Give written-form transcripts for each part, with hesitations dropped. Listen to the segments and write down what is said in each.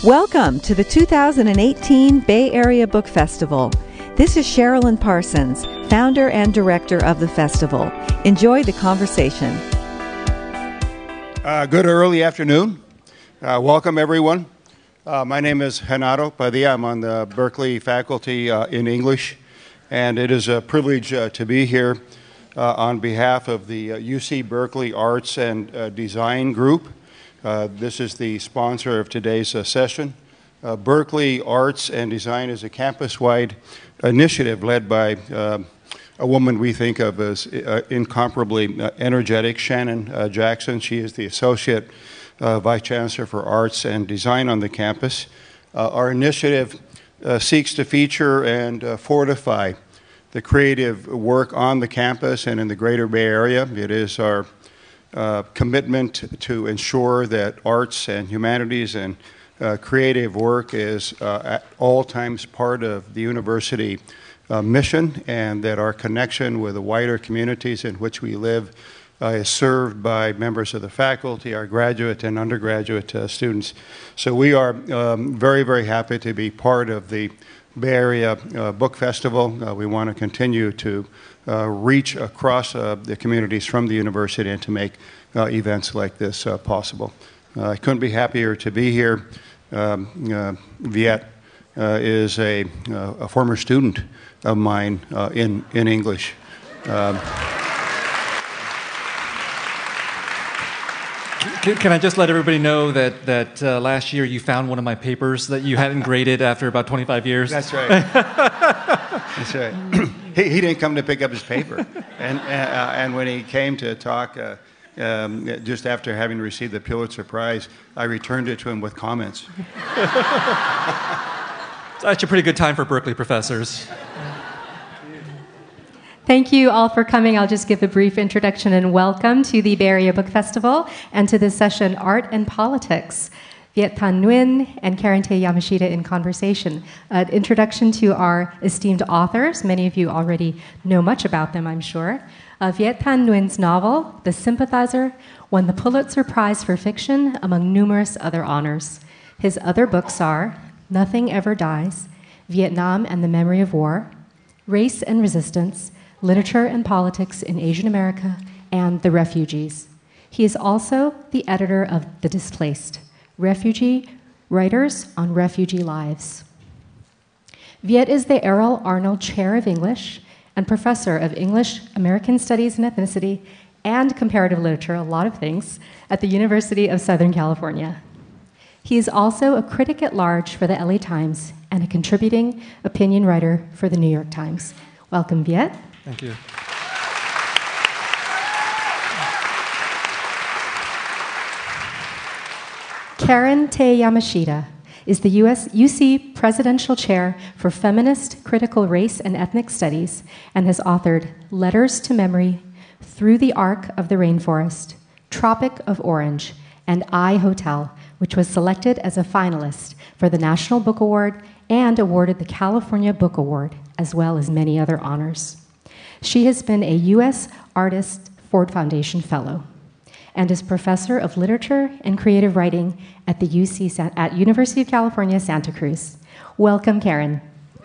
Welcome to the 2018 Bay Area Book Festival. This is Sherilyn Parsons, founder and director of the festival. Enjoy the conversation. Good early afternoon. Welcome, everyone. My name is Renato Padilla. I'm on the Berkeley faculty in English, and it is a privilege to be here on behalf of the UC Berkeley Arts and Design Group. This is the sponsor of today's session. Berkeley Arts and Design is a campus-wide initiative led by a woman we think of as incomparably energetic, Shannon Jackson. She is the Associate Vice Chancellor for Arts and Design on the campus. Our initiative seeks to feature and fortify the creative work on the campus and in the greater Bay Area. It is our commitment to ensure that arts and humanities and creative work is at all times part of the university mission, and that our connection with the wider communities in which we live is served by members of the faculty, our graduate and undergraduate students. So we are very, very happy to be part of the Bay Area Book Festival. We want to continue to reach across the communities from the university and to make events like this possible. I couldn't be happier to be here. Viet is a former student of mine in English. Can I just let everybody know that last year you found one of my papers that you hadn't graded after about 25 years? That's right. That's right. He didn't come to pick up his paper. And when he came to talk, just after having received the Pulitzer Prize, I returned it to him with comments. It's actually a pretty good time for Berkeley professors. Thank you all for coming. I'll just give a brief introduction and welcome to the Bay Area Book Festival and to this session, Art and Politics. Viet Thanh Nguyen and Karen Tay Yamashita in conversation. An introduction to our esteemed authors. Many of you already know much about them, I'm sure. Viet Thanh Nguyen's novel, The Sympathizer, won the Pulitzer Prize for Fiction, among numerous other honors. His other books are Nothing Ever Dies, Vietnam and the Memory of War, Race and Resistance, Literature and Politics in Asian America, and The Refugees. He is also the editor of The Displaced, Refugee Writers on Refugee Lives. Viet is the Errol Arnold Chair of English and Professor of English, American Studies and Ethnicity, and Comparative Literature, a lot of things, at the University of Southern California. He is also a critic at large for the LA Times and a contributing opinion writer for the New York Times. Welcome, Viet. Thank you. Karen Tay Yamashita is the UC Presidential Chair for Feminist Critical Race and Ethnic Studies and has authored Letters to Memory, Through the Arc of the Rainforest, Tropic of Orange, and I Hotel, which was selected as a finalist for the National Book Award and awarded the California Book Award, as well as many other honors. She has been a U.S. Artist Ford Foundation Fellow and is Professor of Literature and Creative Writing at the University of California, Santa Cruz. Welcome, Karen.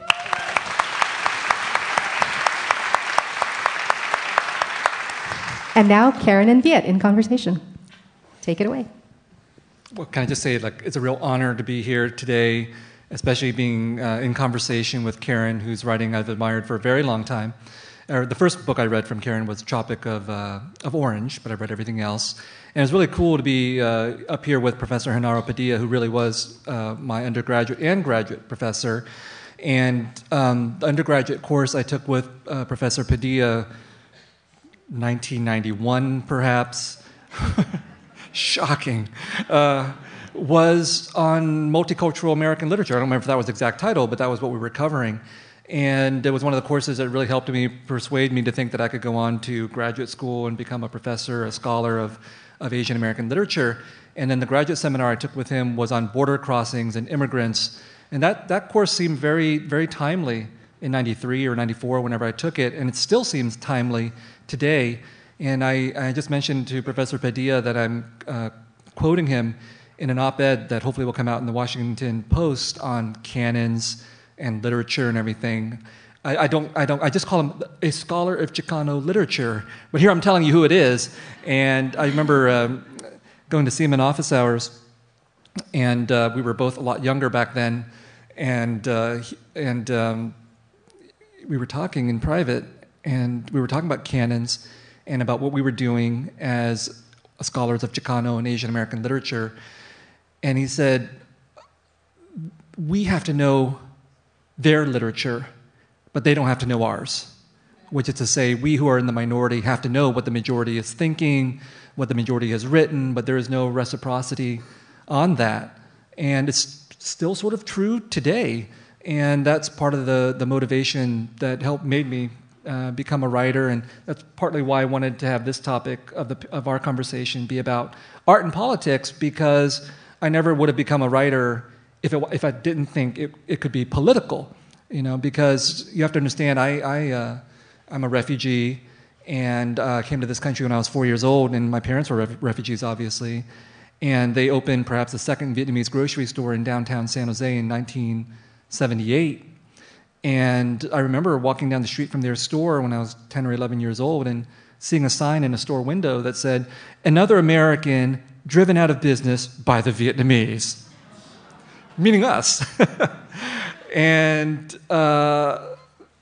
And now, Karen and Viet in conversation. Take it away. Well, can I just say, it's a real honor to be here today, especially being in conversation with Karen, whose writing I've admired for a very long time. The first book I read from Karen was Tropic of Orange, but I read everything else. And it was really cool to be up here with Professor Genaro Padilla, who really was my undergraduate and graduate professor. And the undergraduate course I took with Professor Padilla, 1991 perhaps, shocking, was on multicultural American literature. I don't remember if that was the exact title, but that was what we were covering. And it was one of the courses that really helped me persuade me to think that I could go on to graduate school and become a professor, a scholar of Asian American literature. And then the graduate seminar I took with him was on border crossings and immigrants. And that course seemed very, very timely in 93 or 94 whenever I took it, and it still seems timely today. And I just mentioned to Professor Padilla that I'm quoting him in an op-ed that hopefully will come out in the Washington Post on canons and literature and everything. I just call him a scholar of Chicano literature, but here I'm telling you who it is. And I remember going to see him in office hours, and we were both a lot younger back then, and we were talking in private, and we were talking about canons and about what we were doing as scholars of Chicano and Asian American literature. And he said, we have to know their literature, but they don't have to know ours. Which is to say, we who are in the minority have to know what the majority is thinking, what the majority has written, but there is no reciprocity on that. And it's still sort of true today. And that's part of the motivation that made me become a writer, and that's partly why I wanted to have this topic of our conversation be about art and politics, because I never would have become a writer if I didn't think it could be political, because you have to understand I'm a refugee and came to this country when I was 4 years old, and my parents were refugees, obviously, and they opened perhaps the second Vietnamese grocery store in downtown San Jose in 1978. And I remember walking down the street from their store when I was 10 or 11 years old and seeing a sign in a store window that said, "Another American driven out of business by the Vietnamese," meaning us. And that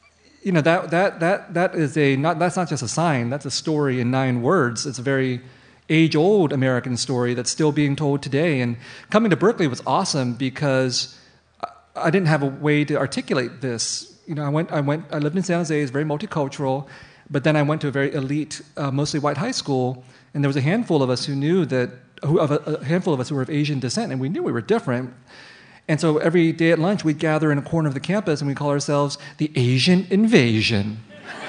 is that's not just a sign. That's a story in 9 words. It's a very age-old American story that's still being told today. And coming to Berkeley was awesome because I didn't have a way to articulate this. I lived in San Jose. It's very multicultural, but then I went to a very elite, mostly white high school, and there was a handful of us who were of Asian descent, and we knew we were different. And so every day at lunch, we'd gather in a corner of the campus, and we'd call ourselves the Asian Invasion.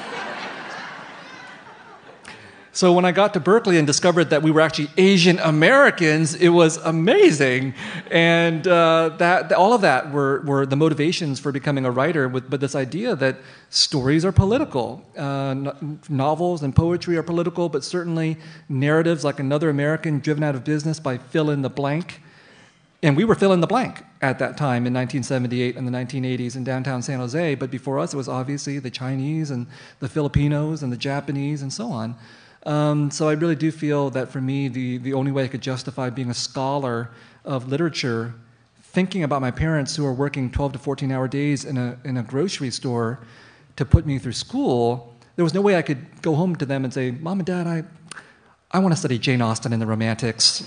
So when I got to Berkeley and discovered that we were actually Asian Americans, it was amazing. And all of that were the motivations for becoming a writer, but this idea that stories are political. Novels and poetry are political, but certainly narratives like Another American driven out of business by fill in the blank. And we were fill in the blank at that time in 1978 and the 1980s in downtown San Jose. But before us, it was obviously the Chinese and the Filipinos and the Japanese and so on. So I really do feel that for me, the only way I could justify being a scholar of literature, thinking about my parents who are working 12 to 14-hour days in a grocery store to put me through school, there was no way I could go home to them and say, "Mom and Dad, I want to study Jane Austen and the Romantics."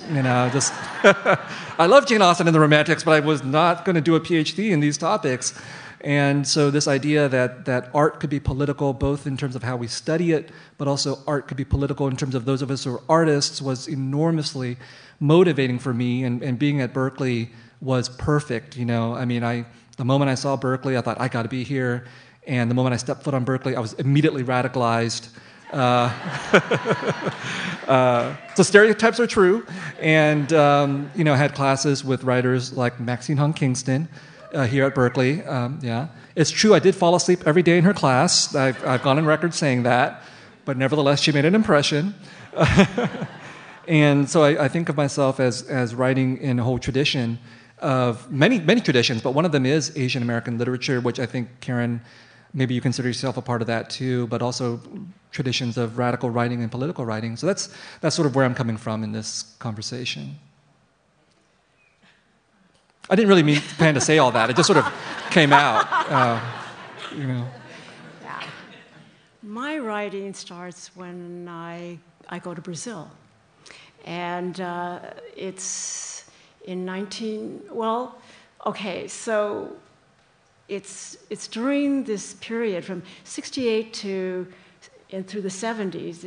I love Jane Austen and the Romantics, but I was not going to do a PhD in these topics. And so this idea that art could be political, both in terms of how we study it, but also art could be political in terms of those of us who are artists, was enormously motivating for me. And being at Berkeley was perfect. The moment I saw Berkeley, I thought, I got to be here. And the moment I stepped foot on Berkeley, I was immediately radicalized. So stereotypes are true. And, had classes with writers like Maxine Hung Kingston, here at Berkeley. It's true, I did fall asleep every day in her class. I've gone on record saying that, but nevertheless, she made an impression. And so I think of myself as writing in a whole tradition of many traditions, but one of them is Asian American literature, which I think, Karen, maybe you consider yourself a part of that too, but also traditions of radical writing and political writing. So that's sort of where I'm coming from in this conversation. I didn't really plan to say all that. It just sort of came out, Yeah. My writing starts when I go to Brazil. And it's in so it's during this period from 68 and through the 70s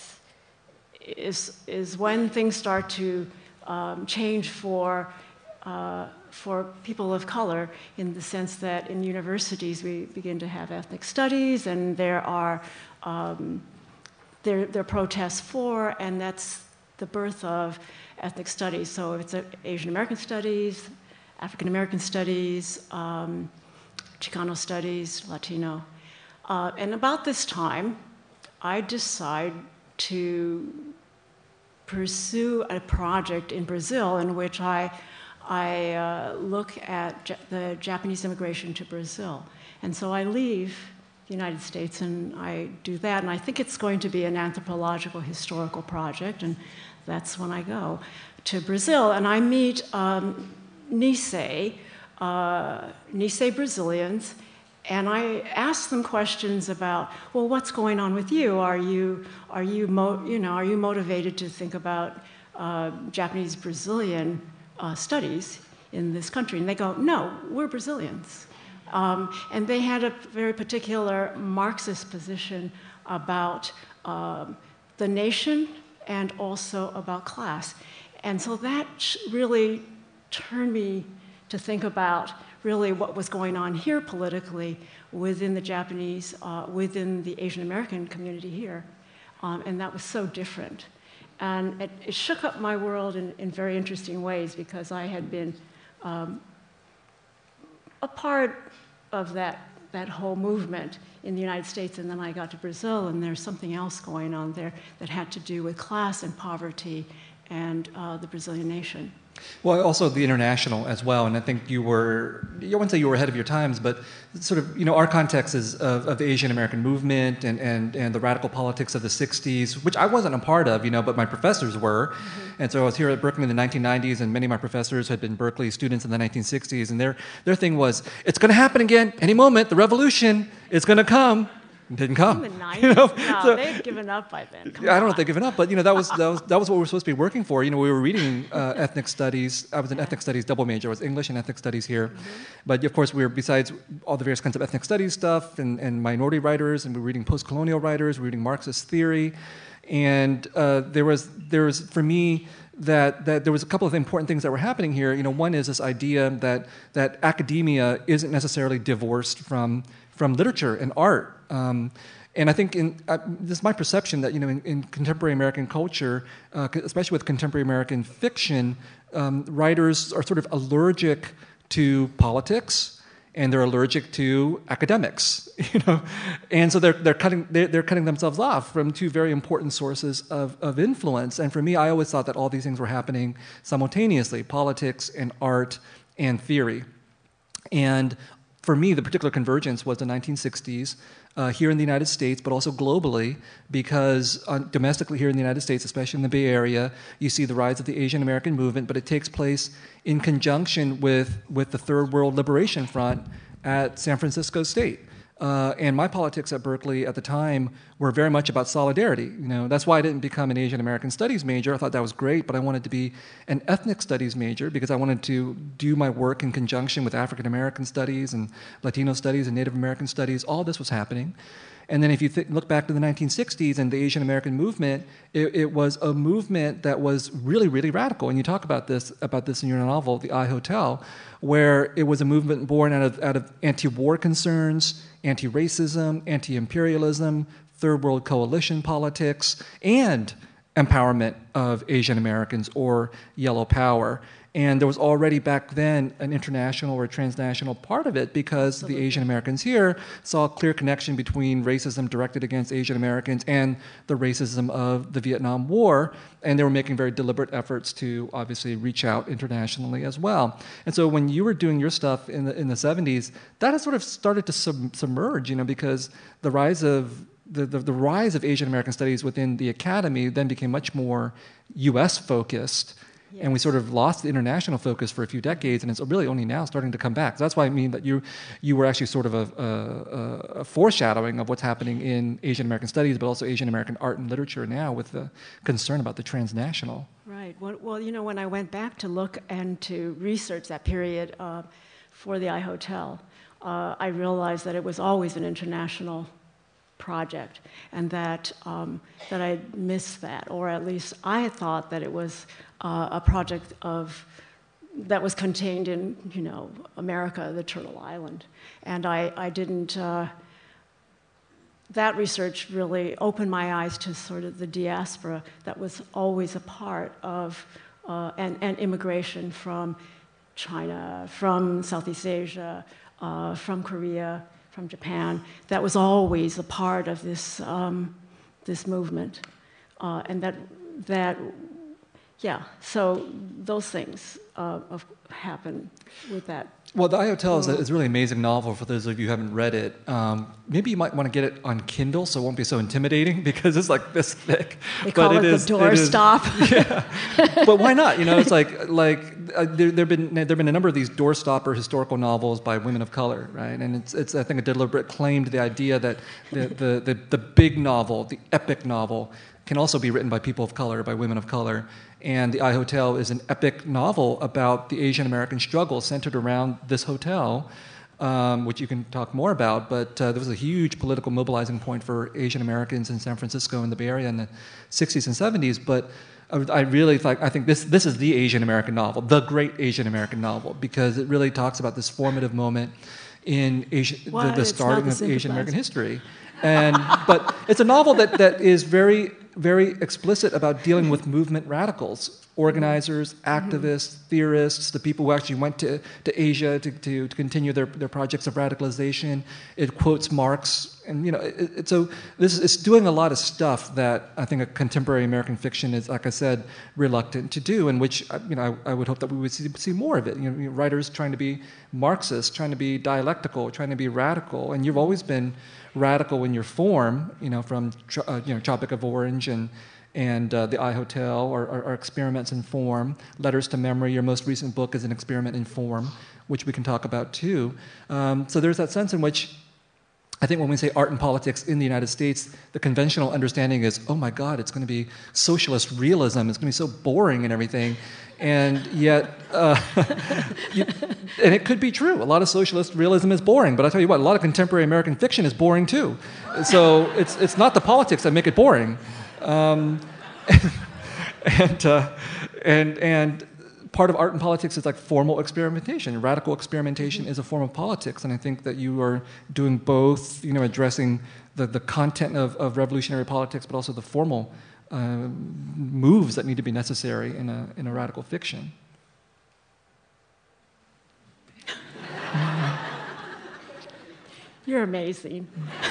is when things start to change for people of color, in the sense that in universities we begin to have ethnic studies, and there are there are protests for, and that's the birth of ethnic studies. So it's Asian American studies, African American studies, Chicano studies, Latino. And about this time, I decide to pursue a project in Brazil in which I look at the Japanese immigration to Brazil. And so I leave the United States and I do that. And I think it's going to be an anthropological historical project. And that's when I go to Brazil. And I meet Nisei Brazilians. And I ask them questions about, well, what's going on with you? Are you motivated to think about Japanese Brazilian studies in this country? And they go, no, we're Brazilians. And they had a very particular Marxist position about the nation and also about class. And so that really turned me to think about really what was going on here politically within the Japanese, within the Asian American community here. And that was so different. And it shook up my world in very interesting ways because I had been a part of that whole movement in the United States, and then I got to Brazil, and there's something else going on there that had to do with class and poverty and the Brazilian nation. Well, also the international as well, and I think I wouldn't say you were ahead of your times, but sort of, our context is of the Asian American movement and the radical politics of the 60s, which I wasn't a part of, but my professors were. Mm-hmm. And so I was here at Berkeley in the 1990s, and many of my professors had been Berkeley students in the 1960s, and their thing was, it's going to happen again any moment, the revolution is going to come. It didn't come. In the 90s? No, they'd given up by then. I don't know if they'd given up, but that was what we were supposed to be working for. We were reading ethnic studies. I was an ethnic studies double major. I was English and ethnic studies here. Mm-hmm. But of course, we were, besides all the various kinds of ethnic studies stuff and minority writers, and we were reading post-colonial writers, we were reading Marxist theory. And there was for me that there was a couple of important things that were happening here. One is this idea that academia isn't necessarily divorced from literature and art. And I think this is my perception that in contemporary American culture, especially with contemporary American fiction, writers are sort of allergic to politics and they're allergic to academics, and so they're cutting themselves off from two very important sources of influence. And for me, I always thought that all these things were happening simultaneously: politics and art and theory. And for me, the particular convergence was the 1960s here in the United States, but also globally, because domestically here in the United States, especially in the Bay Area, you see the rise of the Asian American movement, but it takes place in conjunction with the Third World Liberation Front at San Francisco State. And my politics at Berkeley at the time were very much about solidarity. That's why I didn't become an Asian American Studies major. I thought that was great, but I wanted to be an ethnic studies major because I wanted to do my work in conjunction with African American studies and Latino studies and Native American studies. All this was happening. And then if you look back to the 1960s and the Asian American movement, it was a movement that was really, really radical. And you talk about this in your novel, The I Hotel, where it was a movement born out of anti-war concerns, anti-racism, anti-imperialism, third world coalition politics, and empowerment of Asian Americans or yellow power. And there was already back then an international or transnational part of it because the Asian Americans here saw a clear connection between racism directed against Asian Americans and the racism of the Vietnam War. And they were making very deliberate efforts to obviously reach out internationally as well. And so when you were doing your stuff in the 70s, that has sort of started to submerge, because the rise of the rise of Asian American studies within the academy then became much more U.S. focused. Yes. And we sort of lost the international focus for a few decades, and it's really only now starting to come back. So that's why I mean that you were actually sort of a foreshadowing of what's happening in Asian American studies, but also Asian American art and literature now with the concern about the transnational. Right. Well, when I went back to look and to research that period for the I Hotel, I realized that it was always an international project, and that I missed that, or at least I had thought that it was a project that was contained in America, the Turtle Island, and I didn't. That research really opened my eyes to sort of the diaspora that was always a part of and immigration from China, from Southeast Asia, from Korea, from Japan. That was always a part of this this movement, and that yeah, so those things happen with that. Well, The I Hotel is a really amazing novel for those of you who haven't read it. Maybe you might want to get it on Kindle so it won't be so intimidating because it's like this thick. They call it the doorstop. Yeah, but why not? It's there've been a number of these doorstopper historical novels by women of color, right? And it's I think a deliberate claim to the idea that the big novel, the epic novel, can also be written by people of color, by women of color. And The I Hotel is an epic novel about the Asian American struggle centered around this hotel, which you can talk more about. But there was a huge political mobilizing point for Asian Americans in San Francisco and the Bay Area in the 60s and 70s. But I think this is the Asian American novel, the great Asian American novel, because it really talks about this formative moment in the starting of Asian American history. But it's a novel that is very, very explicit about dealing with movement radicals, organizers, activists, theorists, the people who actually went to Asia to continue their projects of radicalization. It quotes Marx, and it's doing a lot of stuff that I think a contemporary American fiction is, like I said, reluctant to do, and which I would hope that we would see more of it. Writers trying to be Marxist, trying to be dialectical, trying to be radical, and you've always been radical in your form, from Tropic of Orange and The I Hotel are experiments in form. Letters to Memory, your most recent book, is an experiment in form, which we can talk about too. So there's that sense in which I think when we say art and politics in the United States, the conventional understanding is, oh my God, it's going to be socialist realism. It's going to be so boring and everything. And yet, and it could be true. A lot of socialist realism is boring, but I tell you what, a lot of contemporary American fiction is boring too. So it's not the politics that make it boring. And part of art and politics is like formal experimentation. Radical experimentation is a form of politics, and I think that you are doing both, addressing the content of revolutionary politics, but also the formal moves that need to be necessary in a radical fiction. You're amazing.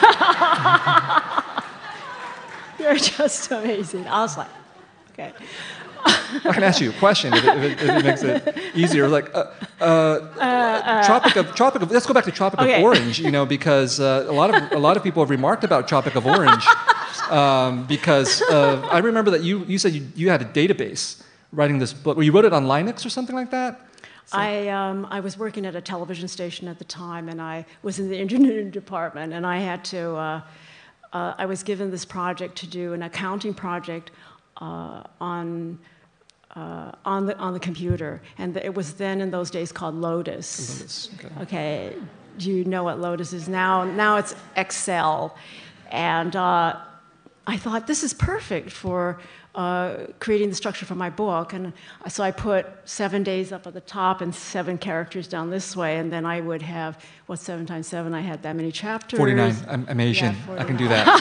You're just amazing. I was like, okay. I can ask you a question if it makes it easier. Like, Tropic of. Let's go back to Tropic of Orange. Because a lot of people have remarked about Tropic of Orange. Because I remember that you said you had a database writing this book. Or you wrote it on Linux or something like that? So. I was working at a television station at the time, and I was in the engineering department, and I had to. I was given this project to do an accounting project on the computer, and it was then in those days called Lotus. Lotus. Okay. Do you know what Lotus is now? Now it's Excel, and I thought this is perfect for creating the structure for my book, and so I put 7 days up at the top and 7 characters down this way, and then I would have 7 times 7? I had that many chapters. 49. I'm Asian. Yeah, I can do that.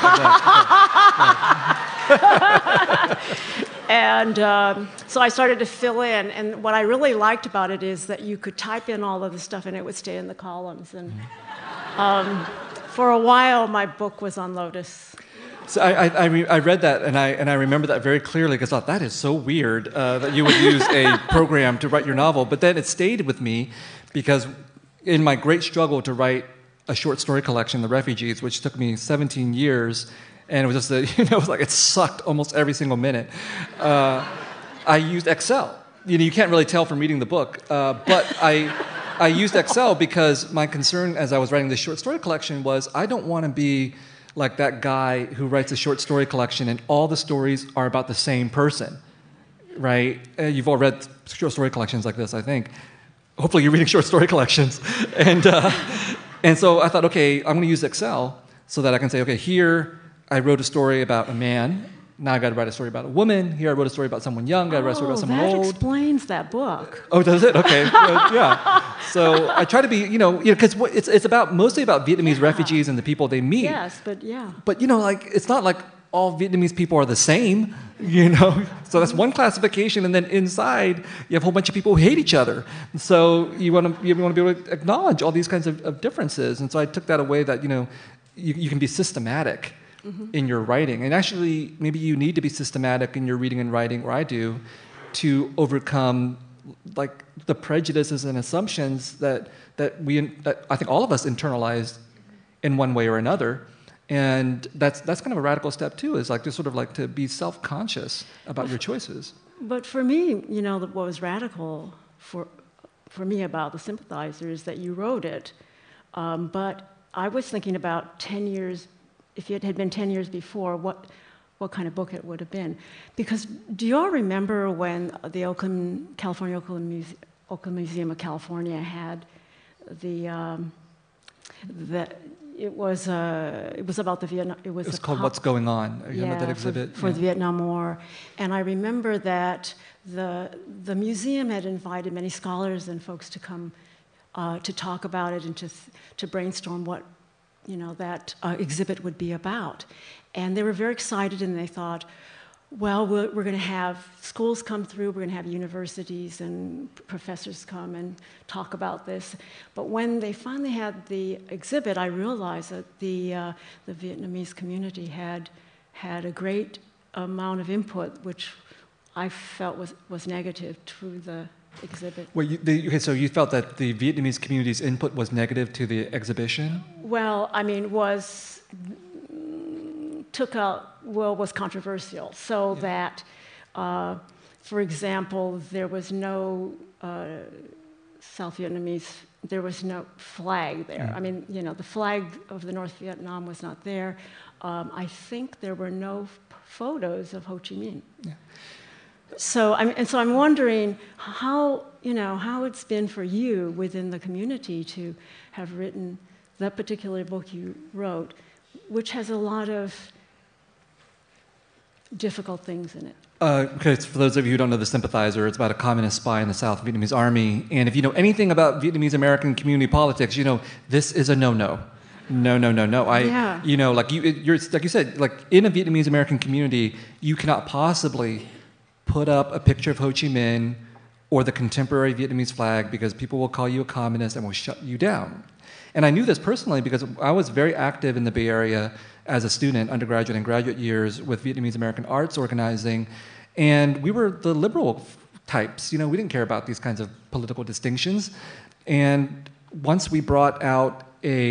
And so I started to fill in, and what I really liked about it is that you could type in all of the stuff and it would stay in the columns. And for a while, my book was on Lotus. So I read that, and I remember that very clearly, because I thought, that is so weird that you would use a program to write your novel. But then it stayed with me, because in my great struggle to write a short story collection, The Refugees, which took me 17 years, and it was just it was like it sucked almost every single minute. I used Excel. You can't really tell from reading the book, but I used Excel because my concern as I was writing this short story collection was I don't want to be like that guy who writes a short story collection and all the stories are about the same person, right? You've all read short story collections like this, I think. Hopefully you're reading short story collections. And so I thought, okay, I'm going to use Excel so that I can say, okay, here I wrote a story about a man. Now I got to write a story about a woman. Here I wrote a story about someone young. I wrote a story about someone old. That explains that book. Oh, does it? Okay. Yeah. So I try to be, because it's mostly about Vietnamese refugees and the people they meet. Yes, but yeah. But it's not like all Vietnamese people are the same, So that's one classification, and then inside you have a whole bunch of people who hate each other. So you want to be able to acknowledge all these kinds of differences. And so I took that away that you can be systematic. Mm-hmm. In your writing. And actually, maybe you need to be systematic in your reading and writing, or I do, to overcome like the prejudices and assumptions that I think all of us internalized in one way or another. And that's kind of a radical step too, is like just sort of like to be self-conscious about your choices. But for me, what was radical for me about The Sympathizer is that you wrote it. But I was thinking about 10 years, if it had been 10 years before, what kind of book it would have been. Because do you all remember when the Oakland Museum of California had it was about the Vietnam. It was called What's Going On. You remember that exhibit? For the Vietnam War. And I remember that the museum had invited many scholars and folks to come to talk about it and to brainstorm what that exhibit would be about. And they were very excited, and they thought, well, we're going to have schools come through, we're going to have universities and professors come and talk about this. But when they finally had the exhibit, I realized that the Vietnamese community had a great amount of input, which I felt was negative to the exhibit. Well, so you felt that the Vietnamese community's input was negative to the exhibition? Well, I mean, was controversial, so that, for example, there was no South Vietnamese, there was no flag there. I mean, the flag of the North Vietnam was not there. I think there were no photos of Ho Chi Minh. Yeah. So I'm wondering how it's been for you within the community to have written that particular book you wrote, which has a lot of difficult things in it. Okay, for those of you who don't know The Sympathizer, it's about a communist spy in the South Vietnamese army. And if you know anything about Vietnamese American community politics, this is a no-no. No. Like you said, like in a Vietnamese American community, you cannot possibly put up a picture of Ho Chi Minh or the contemporary Vietnamese flag because people will call you a communist and will shut you down. And I knew this personally because I was very active in the Bay Area as a student, undergraduate and graduate years, with Vietnamese American arts organizing. And we were the liberal types. We didn't care about these kinds of political distinctions. And once we brought out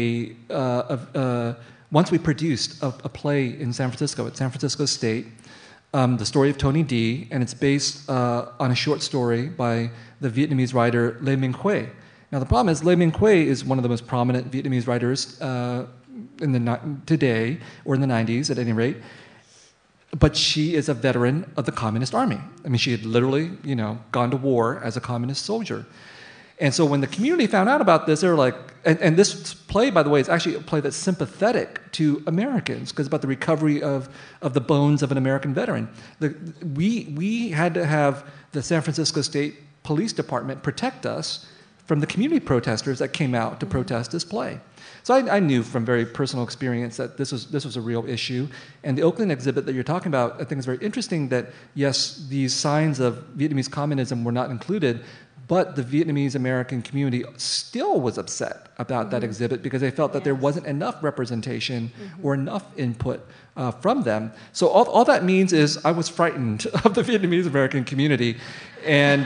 once we produced a play in San Francisco, at San Francisco State, the story of Tony D, and it's based on a short story by the Vietnamese writer Lê Minh Khuê. Now the problem is Lê Minh Khuê is one of the most prominent Vietnamese writers today, or in the 90s at any rate, but she is a veteran of the Communist Army. I mean, she had literally, gone to war as a communist soldier. And so when the community found out about this, they were like, and this play, by the way, is actually a play that's sympathetic to Americans, because it's about the recovery of the bones of an American veteran. We had to have the San Francisco State Police Department protect us from the community protesters that came out to protest this play. So I knew from very personal experience that this was a real issue. And the Oakland exhibit that you're talking about, I think is very interesting that, yes, these signs of Vietnamese communism were not included, but the Vietnamese American community still was upset about that exhibit because they felt that there wasn't enough representation or enough input from them. So all that means is I was frightened of the Vietnamese American community. And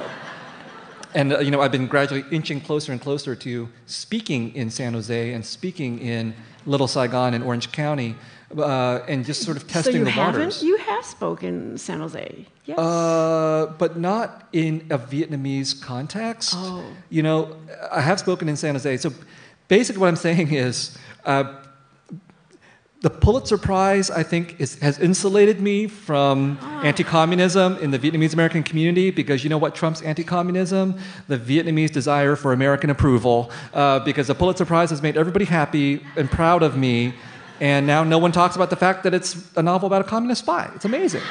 I've been gradually inching closer and closer to speaking in San Jose and speaking in Little Saigon and Orange County, and just sort of testing the waters. You have spoken in San Jose, yes. But not in a Vietnamese context. Oh. I have spoken in San Jose. So basically what I'm saying is the Pulitzer Prize, I think, has insulated me from anti-communism in the Vietnamese American community, because you know what trumps anti-communism? The Vietnamese desire for American approval, because the Pulitzer Prize has made everybody happy and proud of me, and now no one talks about the fact that it's a novel about a communist spy. It's amazing.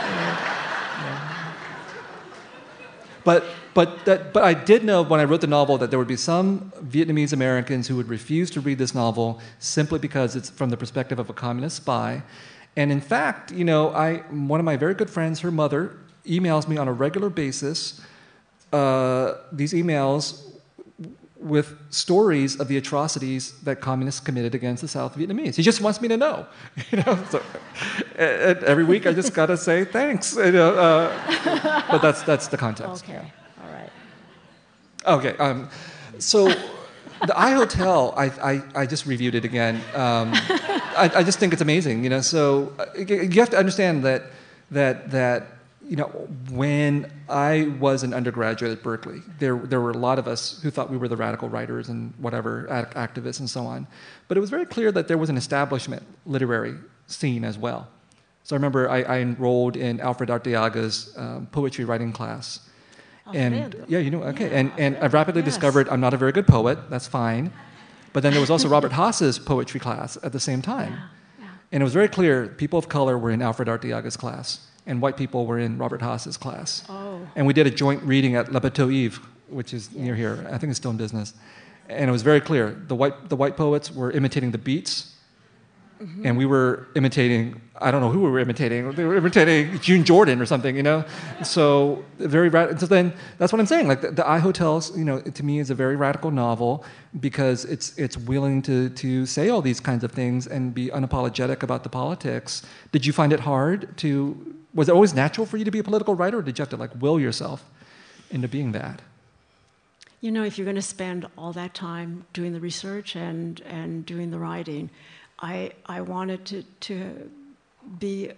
But I did know when I wrote the novel that there would be some Vietnamese Americans who would refuse to read this novel simply because it's from the perspective of a communist spy. And in fact, one of my very good friends, her mother, emails me on a regular basis. These emails with stories of the atrocities that communists committed against the South Vietnamese. He just wants me to know. So, every week I just gotta say thanks. But that's the context. Okay, all right. Okay, so the iHotel, I just reviewed it again. I just think it's amazing. So you have to understand that when I was an undergraduate at Berkeley, there were a lot of us who thought we were the radical writers and whatever, activists and so on. But it was very clear that there was an establishment literary scene as well. So I remember I enrolled in Alfred Arteaga's poetry writing class. And and I rapidly discovered I'm not a very good poet. That's fine. But then there was also Robert Haas's poetry class at the same time. Yeah. And it was very clear people of color were in Alfred Arteaga's class, and white people were in Robert Haas's class. Oh. And we did a joint reading at Le Bateau Ivre, which is near here. I think it's still in business. And it was very clear. The white poets were imitating the Beats, and we were imitating, I don't know who we were imitating. They were imitating June Jordan or something, So so then that's what I'm saying. Like the iHotels, to me is a very radical novel because it's willing to say all these kinds of things and be unapologetic about the politics. Did you find it hard was it always natural for you to be a political writer, or did you have to will yourself into being that? If you're going to spend all that time doing the research and doing the writing, I wanted to be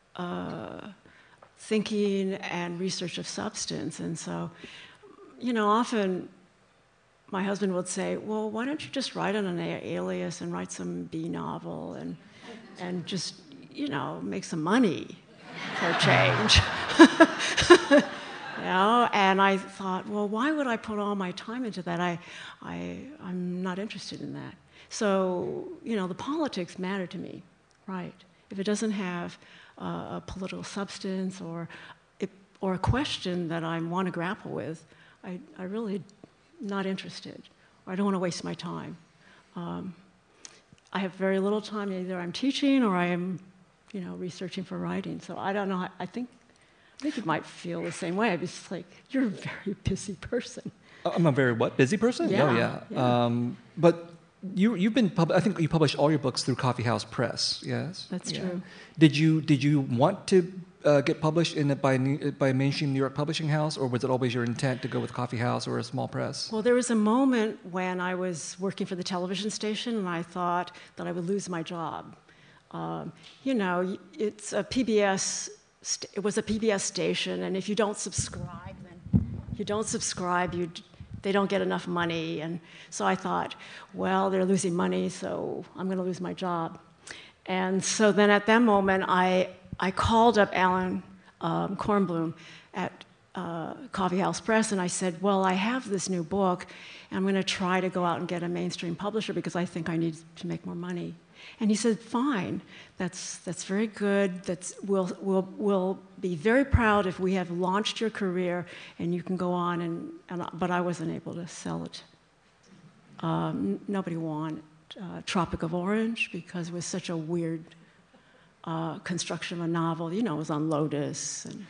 thinking and research of substance. And so, often my husband would say, well, why don't you just write on an alias and write some B novel and just, make some money for a change. And I thought, well, why would I put all my time into that? I'm not interested in that. So, the politics matter to me, right? If it doesn't have a political substance or a question that I want to grapple with, I really not interested, or I don't want to waste my time. I have very little time. Either I'm teaching or I am, researching for writing. So I don't know. I think you might feel the same way. It's like, you're a very busy person. I'm a very what? Busy person? Yeah. Oh, yeah. But you've been I think you published all your books through Coffee House Press. Yes, that's true. Did you want to get published by a mainstream New York publishing house, or was it always your intent to go with Coffee House or a small press? Well, there was a moment when I was working for the television station, and I thought that I would lose my job. It's a PBS. It was a PBS station, and if you don't subscribe, they don't get enough money. And so I thought, well, they're losing money, so I'm going to lose my job. And so then at that moment, I called up Alan Kornblum at Coffee House Press, and I said, well, I have this new book, and I'm going to try to go out and get a mainstream publisher because I think I need to make more money. And he said, fine, that's very good. We'll be very proud if we have launched your career and you can go on. But I wasn't able to sell it. Nobody wanted Tropic of Orange because it was such a weird construction of a novel. It was on Lotus. And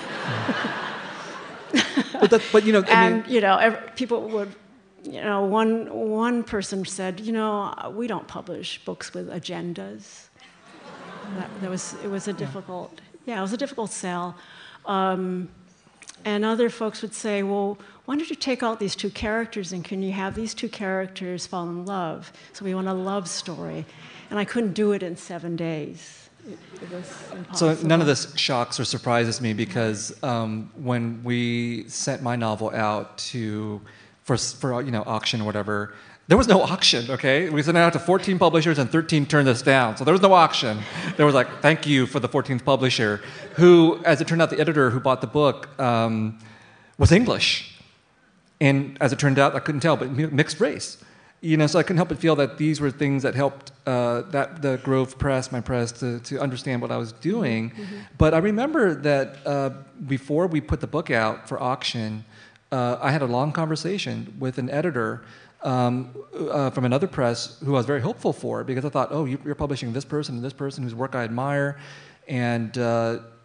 people would. One person said, we don't publish books with agendas. It was a difficult sell. And other folks would say, well, why don't you take out these two characters and can you have these two characters fall in love? So we want a love story. And I couldn't do it in 7 days. It was impossible. So none of this shocks or surprises me because when we sent my novel out for auction or whatever, there was no auction, okay? We sent it out to 14 publishers and 13 turned us down. So there was no auction. There was thank you for the 14th publisher, who, as it turned out, the editor who bought the book was English. And as it turned out, I couldn't tell, but mixed race. So I couldn't help but feel that these were things that helped the Grove Press, my press, to understand what I was doing. Mm-hmm. But I remember that before we put the book out for auction, I had a long conversation with an editor from another press who I was very hopeful for because I thought, oh, you're publishing this person and this person whose work I admire, and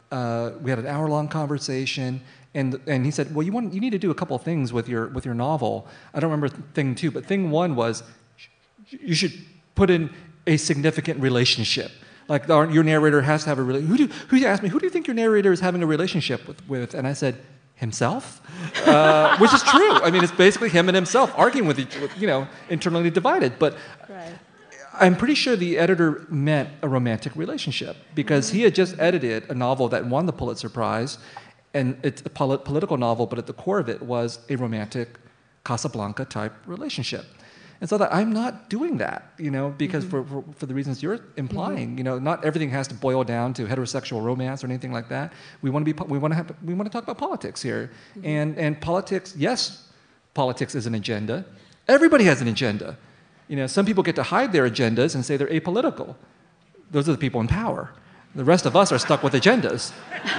We had an hour-long conversation, and he said, "Well, you need to do a couple of things with your novel." I don't remember thing 2, but thing 1 was you should put in a significant relationship. Like your narrator has to have a relationship. Who asked me, who do you think your narrator is having a relationship with? And I said, himself, which is true. I mean, it's basically him and himself arguing with each, internally divided. But Right. I'm pretty sure the editor meant a romantic relationship because he had just edited a novel that won the Pulitzer Prize, and it's a political novel, but at the core of it was a romantic Casablanca type relationship. And so that I'm not doing that, because for the reasons you're implying, not everything has to boil down to heterosexual romance or anything like that. We want to talk about politics here, and politics. Yes, politics is an agenda. Everybody has an agenda. Some people get to hide their agendas and say they're apolitical. Those are the people in power. The rest of us are stuck with agendas,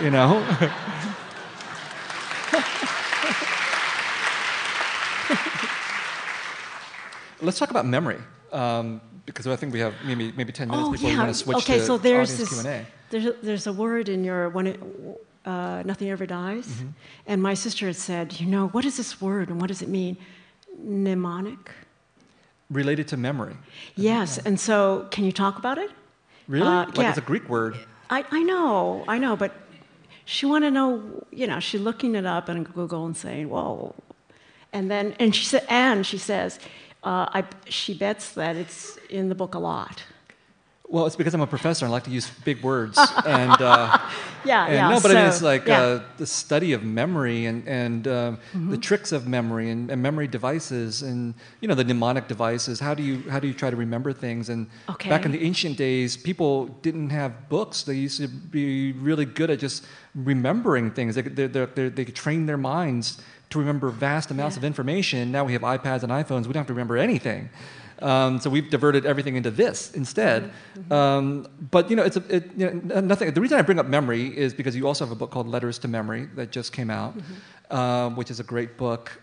Let's talk about memory, because I think we have maybe 10 minutes before we want to switch to so there's audience Q&A. There's a word in your Nothing Ever Dies, and my sister had said, what is this word and what does it mean? Mnemonic? Related to memory. Yes, and so can you talk about it? Really? Yeah. It's a Greek word. I know, but she wanted to know, she's looking it up on Google and saying, whoa. And she says, she bets that it's in the book a lot. Well, it's because I'm a professor and I like to use big words. And yeah. No, but I mean, it's like yeah. the study of memory and the tricks of memory and memory devices and the mnemonic devices. How do you try to remember things? And back in the ancient days, people didn't have books. They used to be really good at just remembering things. They could train their minds to remember vast amounts of information. Now we have iPads and iPhones. We don't have to remember anything. So we've diverted everything into this instead. But nothing. The reason I bring up memory is because you also have a book called Letters to Memory that just came out, which is a great book.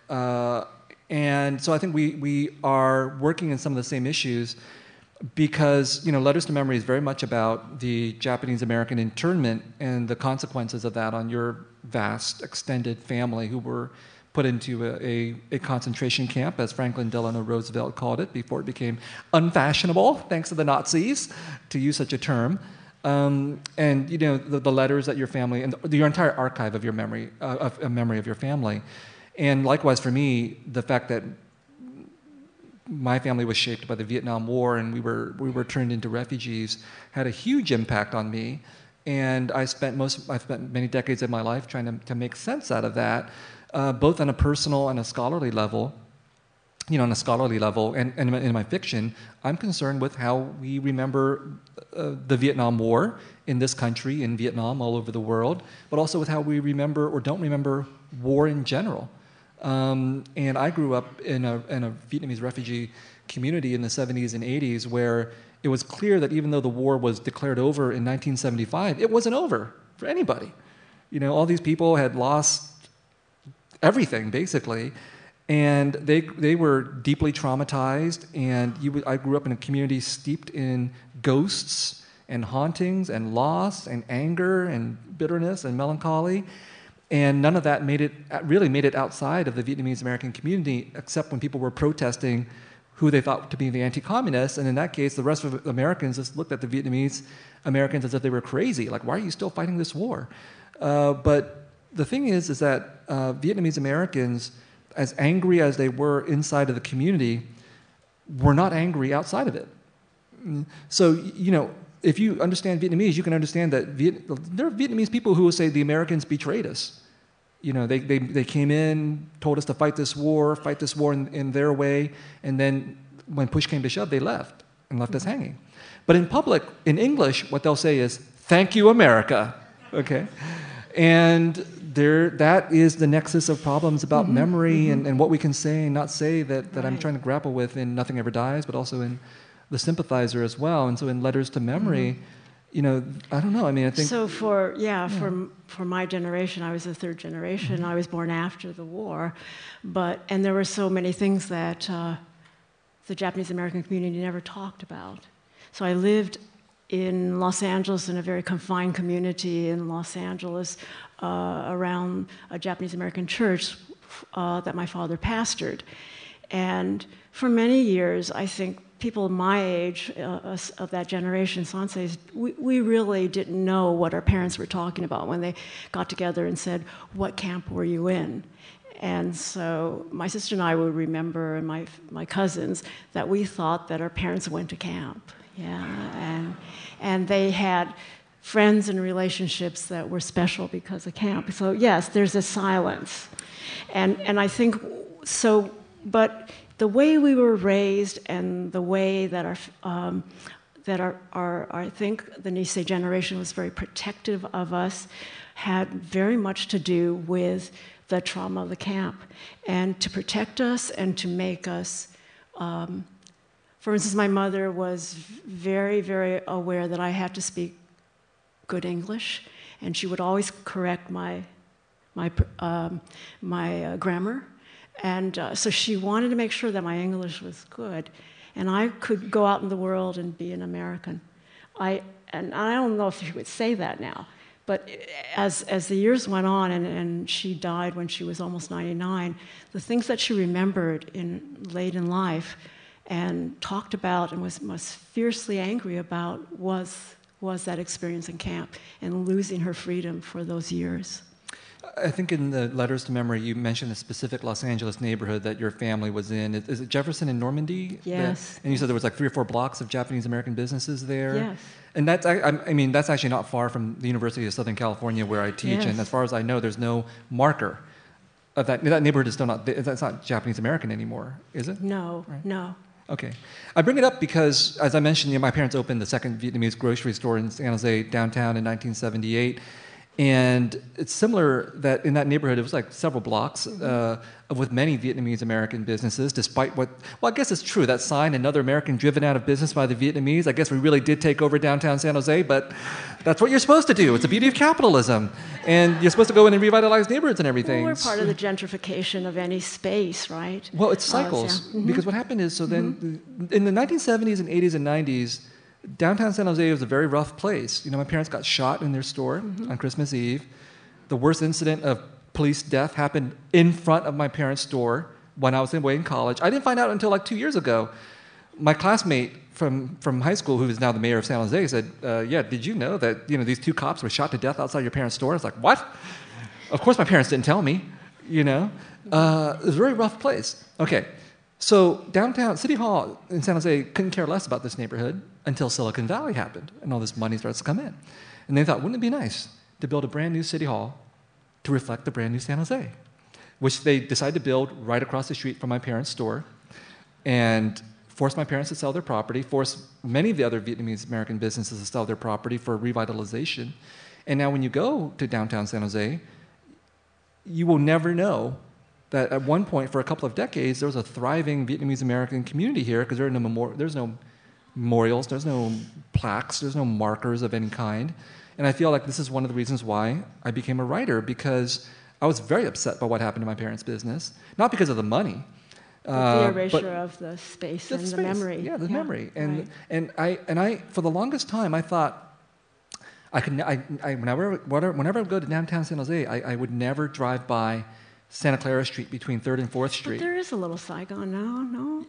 And so I think we are working in some of the same issues because Letters to Memory is very much about the Japanese American internment and the consequences of that on your vast extended family who were put into a concentration camp, as Franklin Delano Roosevelt called it, before it became unfashionable, thanks to the Nazis, to use such a term. And the letters that your family and your entire archive of your memory, of a memory of your family, and likewise for me, the fact that my family was shaped by the Vietnam War and we were turned into refugees had a huge impact on me. And I spent many decades of my life trying to make sense out of that. Both on a personal and a scholarly level, and in my fiction, I'm concerned with how we remember the Vietnam War in this country, in Vietnam, all over the world, but also with how we remember or don't remember war in general. And I grew up in a Vietnamese refugee community in the 70s and 80s where it was clear that even though the war was declared over in 1975, it wasn't over for anybody. All these people had lost everything, basically, and they were deeply traumatized, and I grew up in a community steeped in ghosts and hauntings and loss and anger and bitterness and melancholy, and none of that made it outside of the Vietnamese American community, except when people were protesting who they thought to be the anti-communists, and in that case, the rest of Americans just looked at the Vietnamese Americans as if they were crazy, like, why are you still fighting this war? But the thing is that Vietnamese Americans, as angry as they were inside of the community, were not angry outside of it. So, if you understand Vietnamese, you can understand that there are Vietnamese people who will say the Americans betrayed us. They came in, told us to fight this war in their way, and then when push came to shove, they left us hanging. But in public, in English, what they'll say is, "Thank you, America." Okay? And that is the nexus of problems about memory and what we can say and not say that I'm trying to grapple with in Nothing Ever Dies, but also in The Sympathizer as well. And so in Letters to Memory, I don't know. I mean, I think... So for my generation, I was the third generation. I was born after the war. And there were so many things that the Japanese American community never talked about. So I lived in Los Angeles, in a very confined community in Los Angeles, around a Japanese American church that my father pastored. And for many years, I think people my age, of that generation, Sanseis, we really didn't know what our parents were talking about when they got together and said, "What camp were you in?" And so my sister and I would remember, and my cousins, that we thought that our parents went to camp. Yeah, and they had friends and relationships that were special because of camp. So yes, there's a silence. And I think so, but the way we were raised and the way that I think the Nisei generation was very protective of us had very much to do with the trauma of the camp, and to protect us and to make us, for instance, my mother was very, very aware that I had to speak good English, and she would always correct my grammar. And so she wanted to make sure that my English was good, and I could go out in the world and be an American. And I don't know if she would say that now, but as the years went on, and she died when she was almost 99, the things that she remembered late in life and talked about and was fiercely angry about was that experience in camp and losing her freedom for those years. I think in the letters to memory, you mentioned a specific Los Angeles neighborhood that your family was in. Is it Jefferson and Normandy? Yes. And you said there was like 3 or 4 blocks of Japanese American businesses there. Yes. And that's actually not far from the University of Southern California where I teach. Yes. And as far as I know, there's no marker of that. That neighborhood is still that's not Japanese American anymore, is it? No, right. No. Okay. I bring it up because, as I mentioned, my parents opened the second Vietnamese grocery store in San Jose downtown in 1978. And it's similar that in that neighborhood, it was like several blocks with many Vietnamese American businesses, despite I guess it's true, that sign, "Another American driven out of business by the Vietnamese," I guess we really did take over downtown San Jose, but that's what you're supposed to do. It's the beauty of capitalism. And you're supposed to go in and revitalize neighborhoods and everything. Well, we're part of the gentrification of any space, right? Well, it's cycles. Because what happened is, then in the 1970s and 80s and 90s, downtown San Jose was a very rough place. My parents got shot in their store on Christmas Eve. The worst incident of police death happened in front of my parents' store when I was away in college. I didn't find out until like 2 years ago. My classmate from high school, who is now the mayor of San Jose, said, "Yeah, did you know that these 2 cops were shot to death outside your parents' store?" I was like, "What?" Of course, my parents didn't tell me. It was a very rough place. Okay. So downtown City Hall in San Jose couldn't care less about this neighborhood until Silicon Valley happened and all this money starts to come in. And they thought, wouldn't it be nice to build a brand new City Hall to reflect the brand new San Jose, which they decided to build right across the street from my parents' store and forced my parents to sell their property, forced many of the other Vietnamese American businesses to sell their property for revitalization. And now when you go to downtown San Jose, you will never know that at one point, for a couple of decades, there was a thriving Vietnamese American community here because there's no memorials, there's no plaques, there's no markers of any kind. And I feel like this is one of the reasons why I became a writer, because I was very upset by what happened to my parents' business. Not because of the money. The erasure of the space and the memory. Yeah, the memory. Right. And I for the longest time, I thought, whenever I would go to downtown San Jose, I would never drive by Santa Clara Street between 3rd and 4th Street. But there is a little Saigon now, no?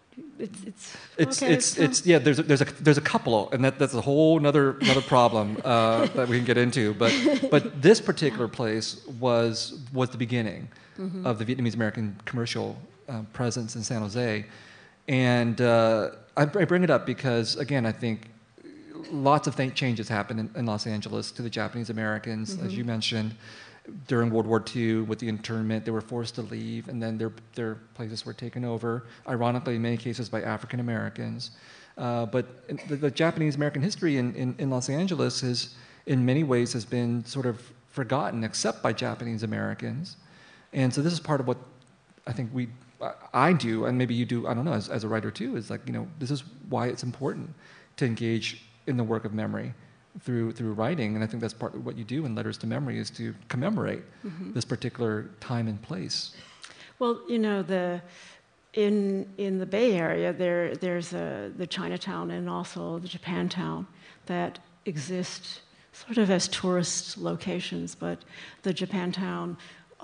There's a couple, and that's a whole another problem that we can get into. But this particular place was the beginning of the Vietnamese American commercial presence in San Jose, and I bring it up because again I think lots of changes happened in Los Angeles to the Japanese Americans, as you mentioned. During World War II, with the internment, they were forced to leave, and then their places were taken over, ironically, in many cases, by African Americans. But the Japanese American history in Los Angeles in many ways, has been sort of forgotten, except by Japanese Americans. And so this is part of what I think I do, and maybe you do, I don't know, as a writer too, is this is why it's important to engage in the work of memory through writing, and I think that's part of what you do in Letters to Memory, is to commemorate this particular time and place. Well, in the Bay Area, there's the Chinatown and also the Japantown that exist sort of as tourist locations. But the Japantown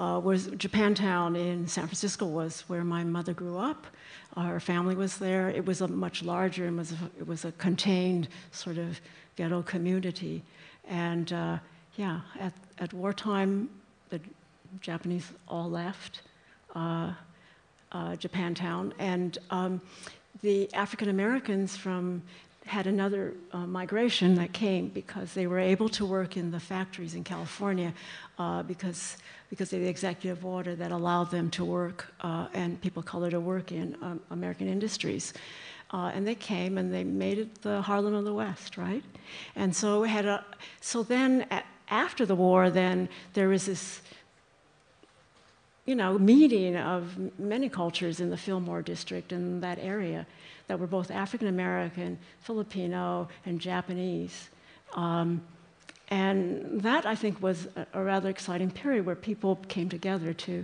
in San Francisco was where my mother grew up. Her family was there. It was a much larger, and it was a contained sort of ghetto community. And at wartime, the Japanese all left Japantown, and the African Americans had another migration that came because they were able to work in the factories in California because of the executive order that allowed them to work and people of color to work in American industries. And they came and they made it the Harlem of the West, right? And so then after the war, then there was this meeting of many cultures in the Fillmore district in that area that were both African American, Filipino, and Japanese. And that, I think, was a rather exciting period where people came together to,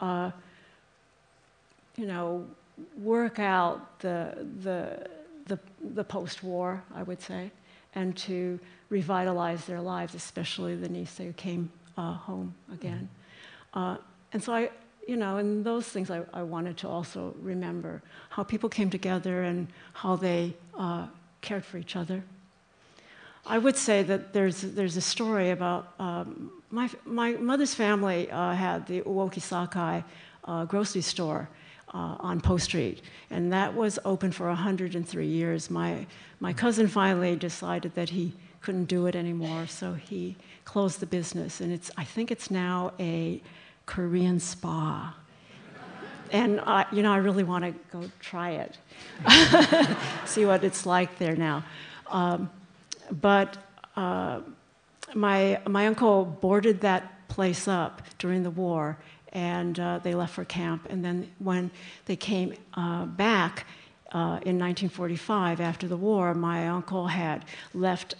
work out the post-war, I would say, and to revitalize their lives, especially the Nisei who came home again. And so in those things I wanted to also remember how people came together and how they cared for each other. I would say that there's a story about my mother's family had the Uoki Sakai grocery store on Post Street, and that was open for 103 years. My cousin finally decided that he couldn't do it anymore, so he closed the business, and I think it's now a Korean spa. And I really want to go try it, see what it's like there now. But my uncle boarded that place up during the war, and they left for camp. And then when they came back in 1945 after the war, my uncle had left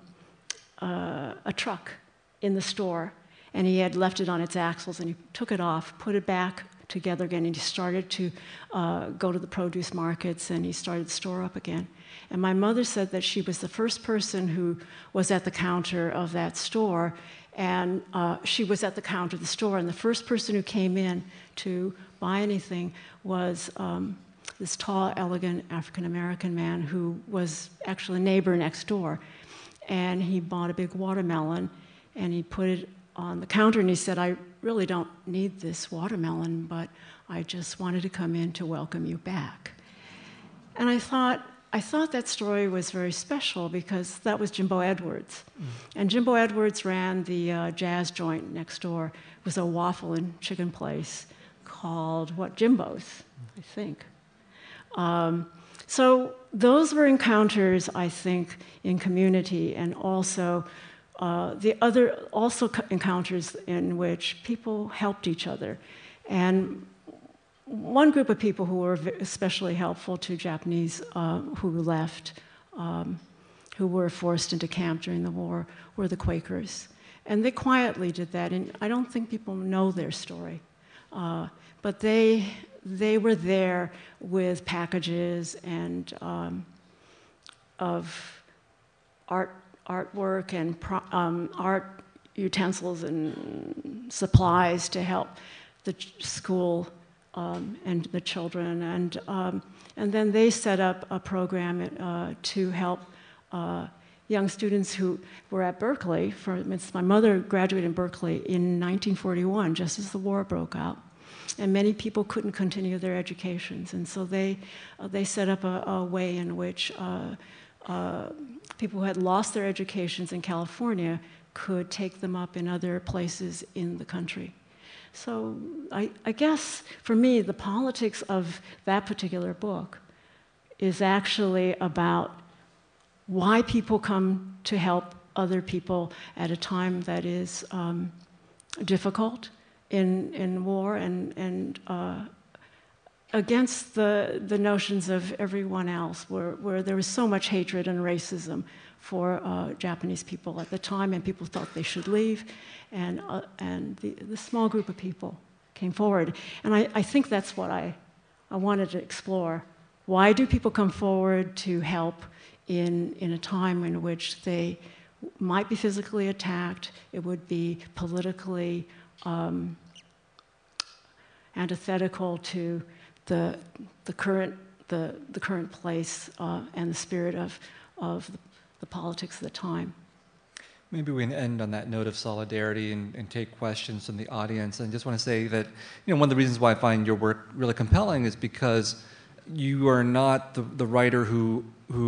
a truck in the store, and he had left it on its axles, and he took it off, put it back together again, and he started to go to the produce markets, and he started the store up again. And my mother said that she was the first person who was at the counter of that store, and she was at the counter of the store, and the first person who came in to buy anything was this tall, elegant African-American man who was actually a neighbor next door. And he bought a big watermelon, and he put it on the counter, and he said, "I really don't need this watermelon, but I just wanted to come in to welcome you back." And I thought that story was very special because that was Jimbo Edwards. And Jimbo Edwards ran the jazz joint next door. It was a waffle and chicken place called, Jimbo's, I think. So those were encounters, I think, in community, and also encounters in which people helped each other. And one group of people who were especially helpful to Japanese who left, who were forced into camp during the war, were the Quakers. And they quietly did that, and I don't think people know their story. But they were there with packages and of artwork and art utensils and supplies to help the school and the children. And then they set up a program to help young students who were at Berkeley. My mother graduated in Berkeley in 1941, just as the war broke out. And many people couldn't continue their educations. And so they set up a way in which people who had lost their educations in California could take them up in other places in the country. So I guess, for me, the politics of that particular book is actually about why people come to help other people at a time that is difficult in war and against the notions of everyone else, where there was so much hatred and racism for Japanese people at the time, and people thought they should leave, and the small group of people came forward. And I think that's what I I wanted to explore why do people come forward to help in a time in which they might be physically attacked, it would be politically antithetical to the current place and the spirit of the politics of the time. Maybe we can end on that note of solidarity and take questions from the audience. And I just want to say that one of the reasons why I find your work really compelling is because you are not the writer who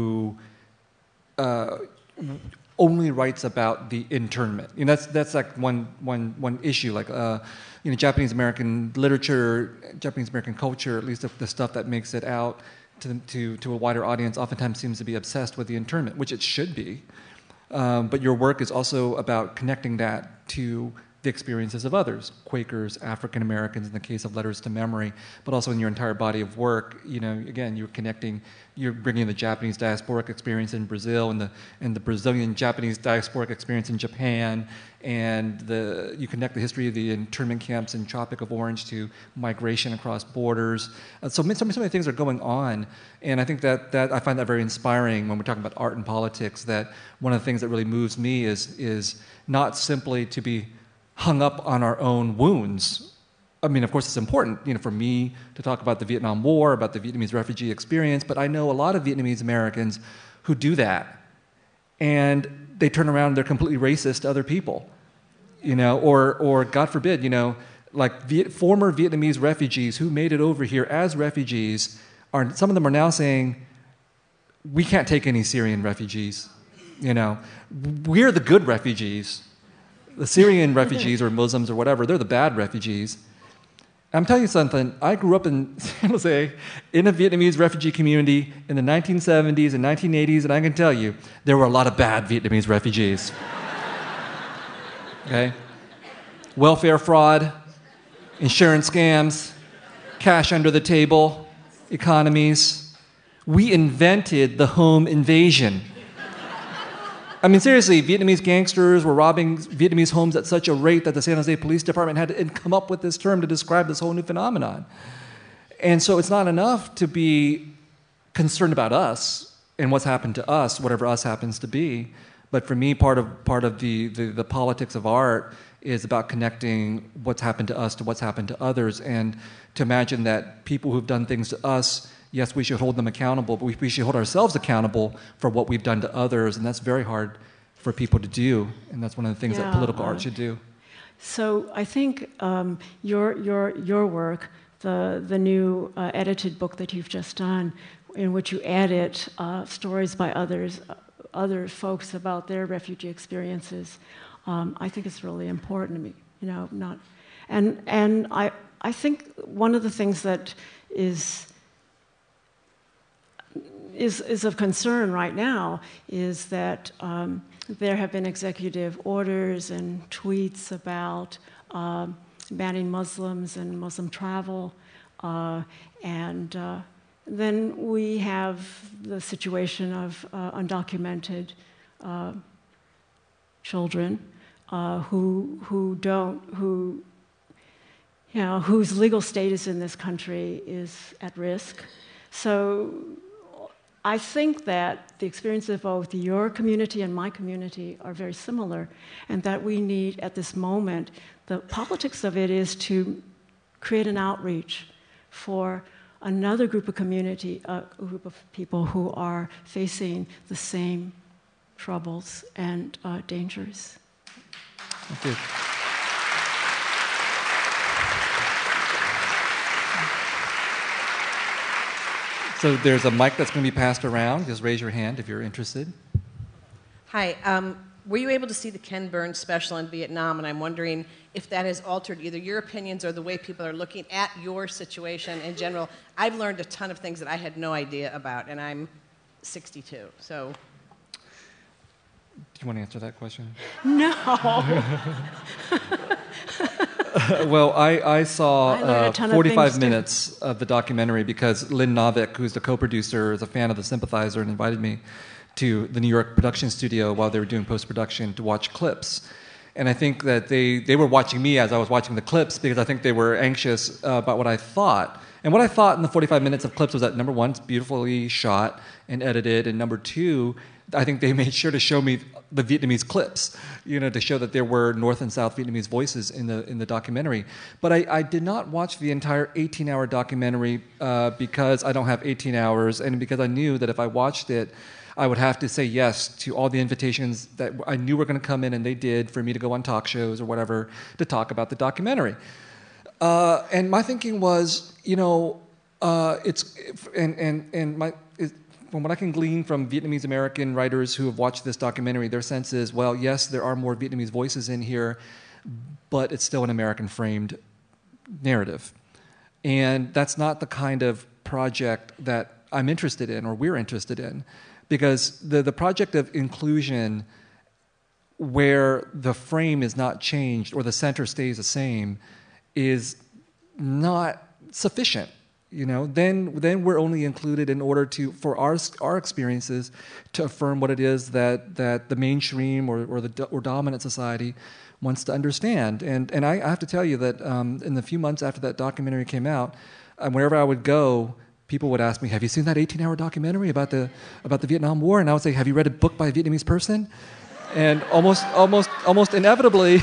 only writes about the internment. That's like one issue. Like Japanese American literature, Japanese American culture, at least the stuff that makes it out to a wider audience, oftentimes seems to be obsessed with the internment, which it should be. But your work is also about connecting that to the experiences of others, Quakers, African Americans in the case of Letters to Memory, but also in your entire body of work. Again, you're bringing the Japanese diasporic experience in Brazil and the Brazilian Japanese diasporic experience in Japan, and you connect the history of the internment camps in Tropic of Orange to migration across borders. So many things are going on, and I think that I find that very inspiring when we're talking about art and politics. That one of the things that really moves me is not simply to be hung up on our own wounds. I mean, of course, it's important, for me to talk about the Vietnam War, about the Vietnamese refugee experience, but I know a lot of Vietnamese Americans who do that, and they turn around and they're completely racist to other people, or God forbid, like former Vietnamese refugees who made it over here as refugees, some of them are now saying, we can't take any Syrian refugees, we're the good refugees. The Syrian refugees or Muslims or whatever, they're the bad refugees. I'm telling you something, I grew up in San Jose in a Vietnamese refugee community in the 1970s and 1980s, and I can tell you, there were a lot of bad Vietnamese refugees. Okay? Welfare fraud, insurance scams, cash under the table, economies. We invented the home invasion. I mean, seriously, Vietnamese gangsters were robbing Vietnamese homes at such a rate that the San Jose Police Department had to come up with this term to describe this whole new phenomenon. And so it's not enough to be concerned about us and what's happened to us, whatever us happens to be. But for me, part of the politics of art is about connecting what's happened to us to what's happened to others, and to imagine that people who've done things to us, yes, we should hold them accountable, but we should hold ourselves accountable for what we've done to others, and that's very hard for people to do, and that's one of the things that political art should do. So I think your work, the new edited book that you've just done, in which you edit stories by other folks about their refugee experiences, I think it's really important to me. And I think one of the things that is of concern right now is that there have been executive orders and tweets about banning Muslims and Muslim travel, and then we have the situation of undocumented children whose legal status in this country is at risk. So I think that the experience of both your community and my community are very similar, and that we need, at this moment, the politics of it is to create an outreach for another group of community, a group of people who are facing the same troubles and dangers. Thank you. So there's a mic that's going to be passed around. Just raise your hand if you're interested. Hi. Were you able to see the Ken Burns special in Vietnam? And I'm wondering if that has altered either your opinions or the way people are looking at your situation in general. I've learned a ton of things that I had no idea about, and I'm 62, so... Do you want to answer that question? No. Well, I saw 45 minutes of the documentary because Lynn Novick, who's the co-producer, is a fan of The Sympathizer and invited me to the New York production studio while they were doing post-production to watch clips. And I think that they were watching me as I was watching the clips because I think they were anxious about what I thought. And what I thought in the 45 minutes of clips was that, number one, it's beautifully shot and edited, and number two, I think they made sure to show me the Vietnamese clips, to show that there were North and South Vietnamese voices in the documentary. But I did not watch the entire 18-hour documentary because I don't have 18 hours, and because I knew that if I watched it, I would have to say yes to all the invitations that I knew were going to come in, and they did, for me to go on talk shows or whatever to talk about the documentary. And my thinking was, from what I can glean from Vietnamese American writers who have watched this documentary, their sense is, well, yes, there are more Vietnamese voices in here, but it's still an American-framed narrative. And that's not the kind of project that I'm interested in, or we're interested in, because the project of inclusion where the frame is not changed or the center stays the same is not sufficient. Then we're only included in order for our experiences to affirm what it is that the mainstream or dominant society wants to understand. And I have to tell you that in the few months after that documentary came out, wherever I would go, people would ask me, "Have you seen that 18-hour documentary about the Vietnam War?" And I would say, "Have you read a book by a Vietnamese person?" And almost inevitably,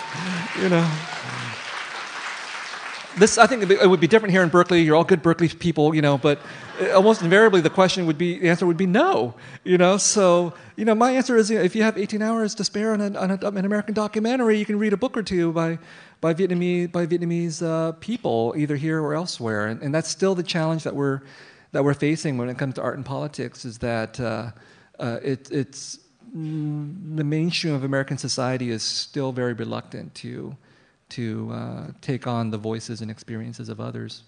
This, I think it would be different here in Berkeley. You're all good Berkeley people, but almost invariably the answer would be no. So my answer is, if you have 18 hours to spare on an American documentary, you can read a book or two by Vietnamese people, either here or elsewhere. And that's still the challenge that we're facing when it comes to art and politics, is that it's the mainstream of American society is still very reluctant to take on the voices and experiences of others.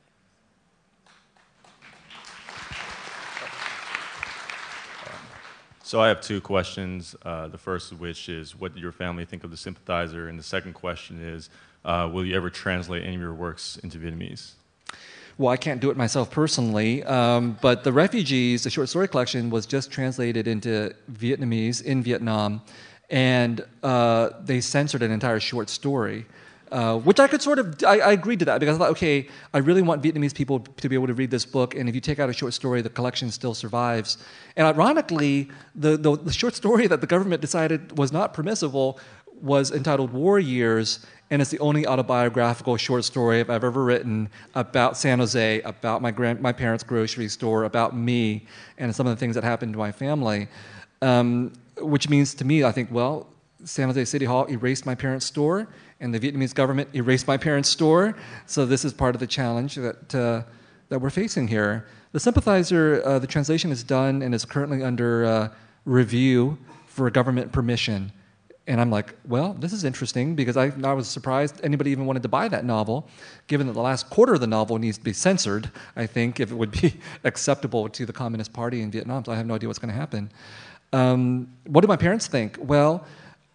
So I have two questions. The first of which is, what did your family think of The Sympathizer? And the second question is, will you ever translate any of your works into Vietnamese? Well, I can't do it myself personally, but The Refugees, the short story collection, was just translated into Vietnamese in Vietnam. And they censored an entire short story, which I could I agreed to that, because I thought, okay, I really want Vietnamese people to be able to read this book, and if you take out a short story, the collection still survives. And ironically, the short story that the government decided was not permissible was entitled War Years, and it's the only autobiographical short story I've ever written about San Jose, about my parents' grocery store, about me, and some of the things that happened to my family. Which means to me, I think, well, San Jose City Hall erased my parents' store, and the Vietnamese government erased my parents' store. So this is part of the challenge that we're facing here. The Sympathizer, the translation is done and is currently under review for government permission. And I'm like, well, this is interesting, because I was surprised anybody even wanted to buy that novel, given that the last quarter of the novel needs to be censored, I think, if it would be acceptable to the Communist Party in Vietnam. So I have no idea what's going to happen. What do my parents think? Well,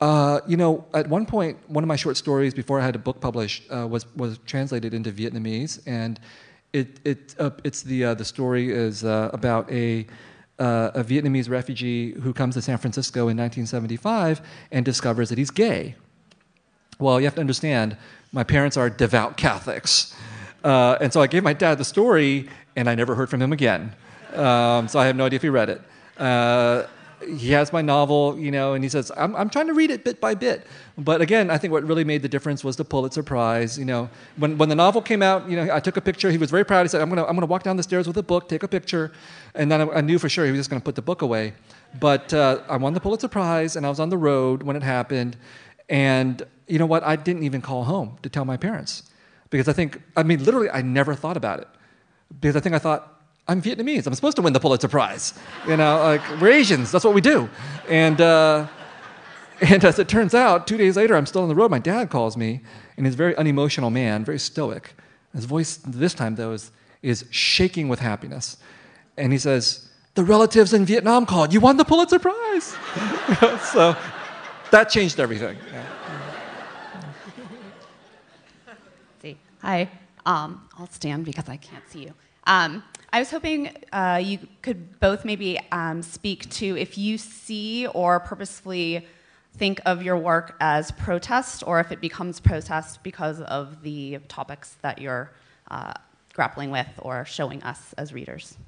at one point, one of my short stories before I had a book published was translated into Vietnamese, and the story is about a Vietnamese refugee who comes to San Francisco in 1975 and discovers that he's gay. Well, you have to understand, my parents are devout Catholics, and so I gave my dad the story, and I never heard from him again. So I have no idea if he read it. He has my novel, and he says, I'm trying to read it bit by bit. But again, I think what really made the difference was the Pulitzer Prize. When the novel came out, I took a picture. He was very proud. He said, I'm gonna walk down the stairs with a book, take a picture. And then I knew for sure he was just going to put the book away. But I won the Pulitzer Prize, and I was on the road when it happened. And you know what? I didn't even call home to tell my parents. Because literally, I never thought about it. Because I thought, I'm Vietnamese. I'm supposed to win the Pulitzer Prize. We're Asians. That's what we do. And as it turns out, 2 days later, I'm still on the road. My dad calls me, and he's a very unemotional man, very stoic. His voice this time, though, is shaking with happiness. And he says, "The relatives in Vietnam called. You won the Pulitzer Prize." So that changed everything. Yeah. See. Hi. I'll stand because I can't see you. I was hoping you could both maybe speak to if you see or purposefully think of your work as protest, or if it becomes protest because of the topics that you're grappling with or showing us as readers?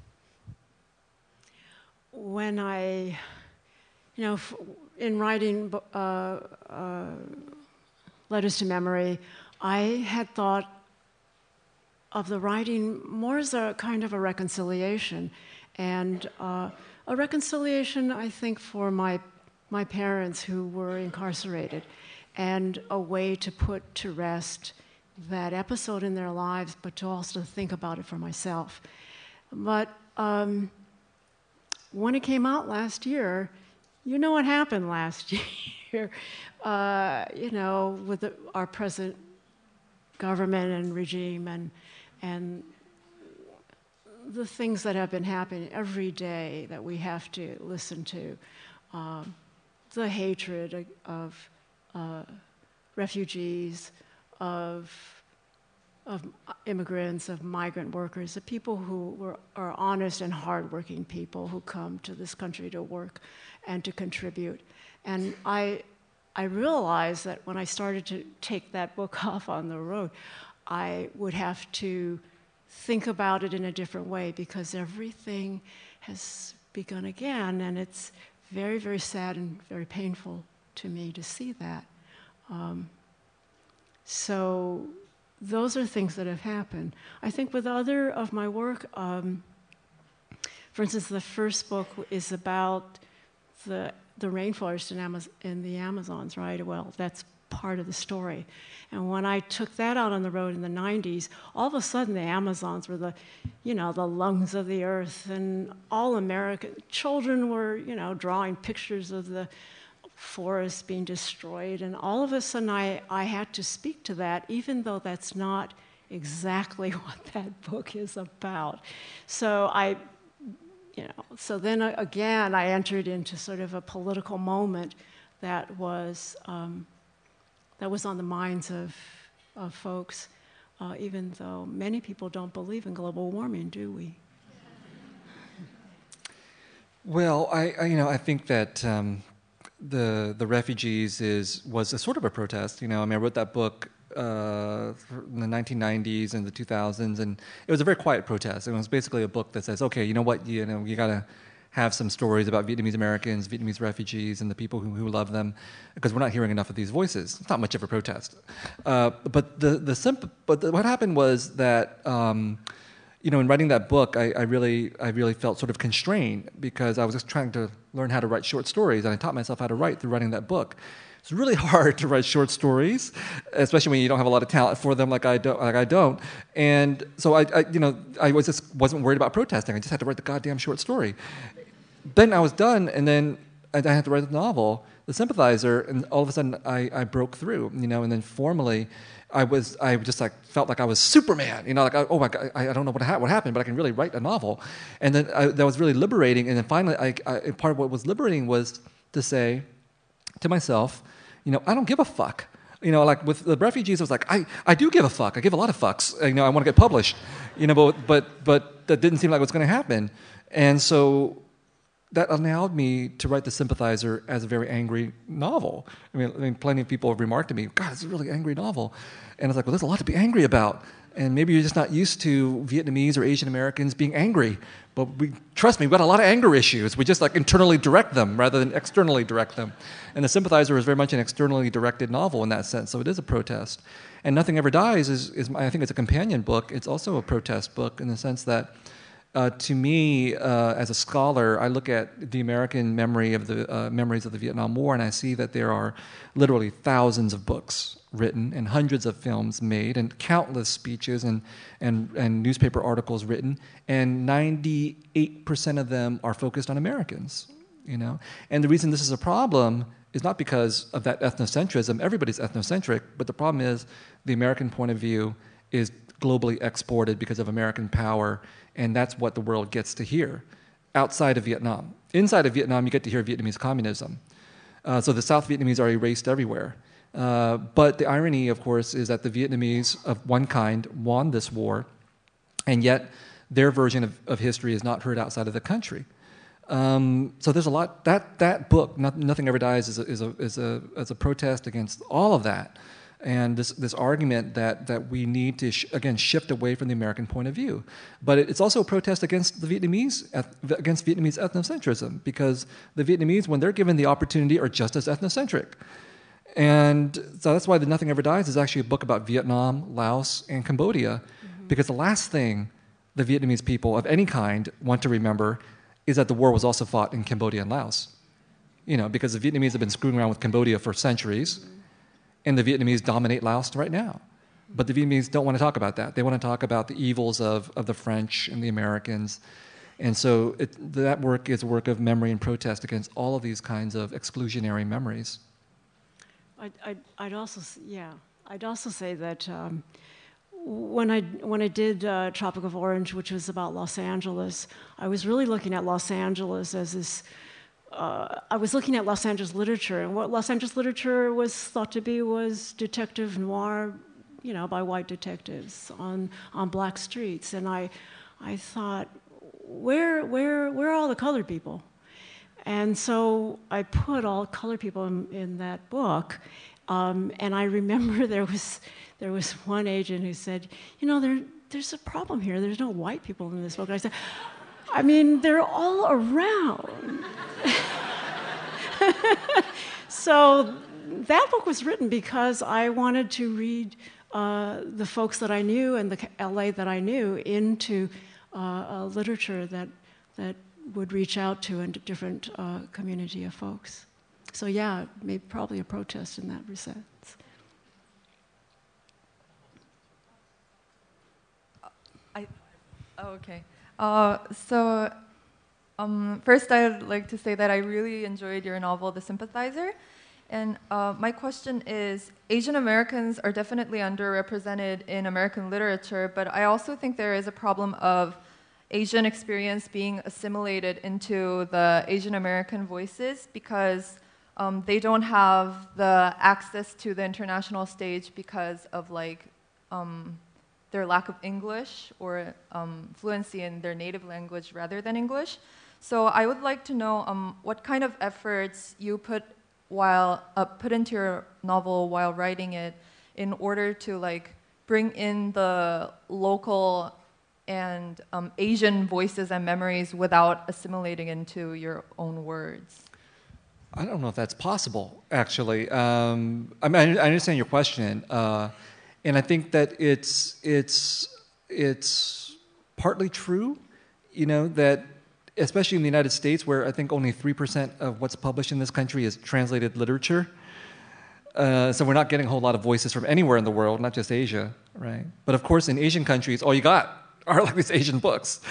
When I, in writing Letters to Memory, I had thought of the writing more as a kind of a reconciliation, and a reconciliation, I think, for my parents who were incarcerated, and a way to put to rest that episode in their lives, but to also think about it for myself. But when it came out last year, you know what happened last year, with our present government and regime and the things that have been happening every day that we have to listen to, the hatred of refugees, of immigrants, of migrant workers, the people who are honest and hardworking people who come to this country to work and to contribute. And I realized that when I started to take that book off on the road, I would have to think about it in a different way, because everything has begun again, and it's very, very sad and very painful to me to see that. So those are things that have happened. I think with other of my work, for instance, the first book is about the rainforest in the Amazons, right? Well, that's part of the story. And when I took that out on the road in the 90s, all of a sudden the Amazons were the lungs of the earth, and all American children were, drawing pictures of the forest being destroyed, and all of a sudden I had to speak to that, even though that's not exactly what that book is about. So so then again I entered into sort of a political moment that was on the minds of folks, even though many people don't believe in global warming, do we? Well, I think that the refugees was a sort of a protest. I wrote that book in the 1990s and the 2000s, and it was a very quiet protest. It was basically a book that says, okay, you know what, you got to have some stories about Vietnamese Americans, Vietnamese refugees, and the people who love them, because we're not hearing enough of these voices. It's not much of a protest. But what happened was that in writing that book, I really felt sort of constrained, because I was just trying to learn how to write short stories, and I taught myself how to write through writing that book. It's really hard to write short stories, especially when you don't have a lot of talent for them, like I don't. And so I wasn't worried about protesting. I just had to write the goddamn short story. Then I was done, and then I had to write the novel, The Sympathizer, and all of a sudden I broke through, and then formally I just felt like I was Superman, oh my God, I don't know what happened, but I can really write a novel. And then that was really liberating. And then finally, part of what was liberating was to say to myself, I don't give a fuck. Like with the refugees, I was like, I do give a fuck. I give a lot of fucks. I want to get published, but that didn't seem like it was going to happen. And so that allowed me to write The Sympathizer as a very angry novel. I mean, plenty of people have remarked to me, God, it's a really angry novel. And I was like, well, there's a lot to be angry about. And maybe you're just not used to Vietnamese or Asian Americans being angry. But trust me, we've got a lot of anger issues. We just internally direct them rather than externally direct them. And The Sympathizer is very much an externally directed novel in that sense. So it is a protest. And Nothing Ever Dies is I think it's a companion book. It's also a protest book in the sense that to me, as a scholar, I look at the American memories of the Vietnam War, and I see that there are literally thousands of books written and hundreds of films made and countless speeches and newspaper articles written, and 98% of them are focused on Americans. And the reason this is a problem is not because of that ethnocentrism. Everybody's ethnocentric, but the problem is the American point of view is globally exported because of American power, and that's what the world gets to hear outside of Vietnam. Inside of Vietnam, you get to hear Vietnamese communism. So the South Vietnamese are erased everywhere. But the irony, of course, is that the Vietnamese of one kind won this war, and yet their version of history is not heard outside of the country. So there's a lot. That book, Nothing Ever Dies, is a protest against all of that. and this argument that we need to again shift away from the American point of view. But it's also a protest against Vietnamese ethnocentrism, because the Vietnamese, when they're given the opportunity, are just as ethnocentric. And so that's why the Nothing Ever Dies is actually a book about Vietnam, Laos, and Cambodia, because the last thing the Vietnamese people of any kind want to remember is that the war was also fought in Cambodia and Laos. Because the Vietnamese have been screwing around with Cambodia for centuries, and the Vietnamese dominate Laos right now. But the Vietnamese don't want to talk about that. They want to talk about the evils of the French and the Americans. And so that work is a work of memory and protest against all of these kinds of exclusionary memories. I'd also say that when I did Tropic of Orange, which was about Los Angeles, I was really looking at Los Angeles as this. I was looking at Los Angeles literature, and what Los Angeles literature was thought to be was detective noir, by white detectives on black streets. And I thought, where are all the colored people? And so I put all colored people in that book. And I remember there was one agent who said, there's a problem here. There's no white people in this book. And I said, they're all around. So that book was written because I wanted to read the folks that I knew and the LA that I knew into literature that would reach out to a different community of folks. So yeah, maybe probably a protest in that sense. Okay. First, I'd like to say that I really enjoyed your novel, The Sympathizer. And my question is, Asian Americans are definitely underrepresented in American literature, but I also think there is a problem of Asian experience being assimilated into the Asian American voices because they don't have the access to the international stage because of their lack of English or fluency in their native language rather than English. So I would like to know what kind of efforts you put into your novel while writing it in order to bring in the local and Asian voices and memories without assimilating into your own words. I don't know if that's possible, actually. I understand your question, and I think that it's partly true, that especially in the United States, where I think only 3% of what's published in this country is translated literature. So we're not getting a whole lot of voices from anywhere in the world, not just Asia, right? But of course, in Asian countries, all you got are these Asian books.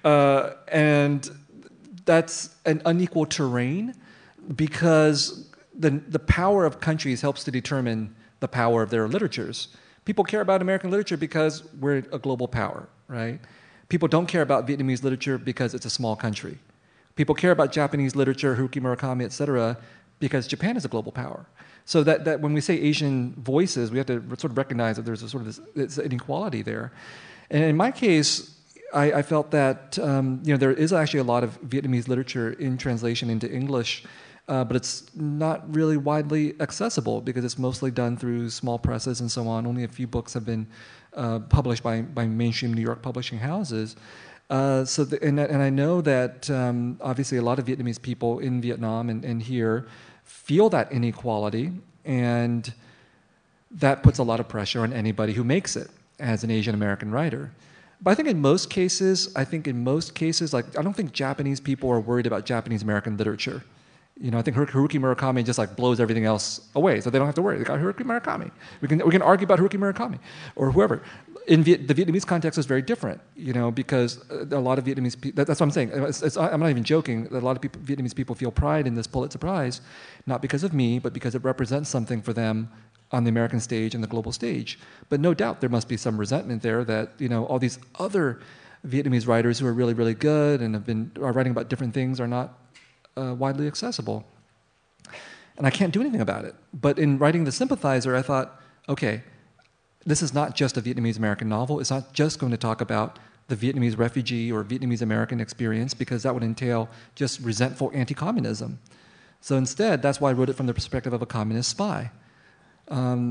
And that's an unequal terrain because the power of countries helps to determine the power of their literatures. People care about American literature because we're a global power, right? People don't care about Vietnamese literature because it's a small country. People care about Japanese literature, Haruki Murakami, etc., because Japan is a global power. So that when we say Asian voices, we have to sort of recognize that there's a sort of this inequality there. And in my case, I felt that there is actually a lot of Vietnamese literature in translation into English, but it's not really widely accessible because it's mostly done through small presses and so on. Only a few books have been published by mainstream New York publishing houses. And I know that obviously a lot of Vietnamese people in Vietnam and here feel that inequality, and that puts a lot of pressure on anybody who makes it as an Asian American writer. But I think in most cases, I don't think Japanese people are worried about Japanese American literature. I think Haruki Murakami just blows everything else away, so they don't have to worry. They got Haruki Murakami. We can argue about Haruki Murakami or whoever. In the Vietnamese context is very different, because a lot of Vietnamese people. That's what I'm saying. I'm not even joking. A lot of Vietnamese people feel pride in this Pulitzer Prize, not because of me, but because it represents something for them on the American stage and the global stage. But no doubt there must be some resentment there that all these other Vietnamese writers who are really, really good and are writing about different things are not widely accessible. And I can't do anything about it. But in writing The Sympathizer, I thought, okay, this is not just a Vietnamese American novel. It's not just going to talk about the Vietnamese refugee or Vietnamese American experience, because that would entail just resentful anti-communism. So instead, that's why I wrote it from the perspective of a communist spy.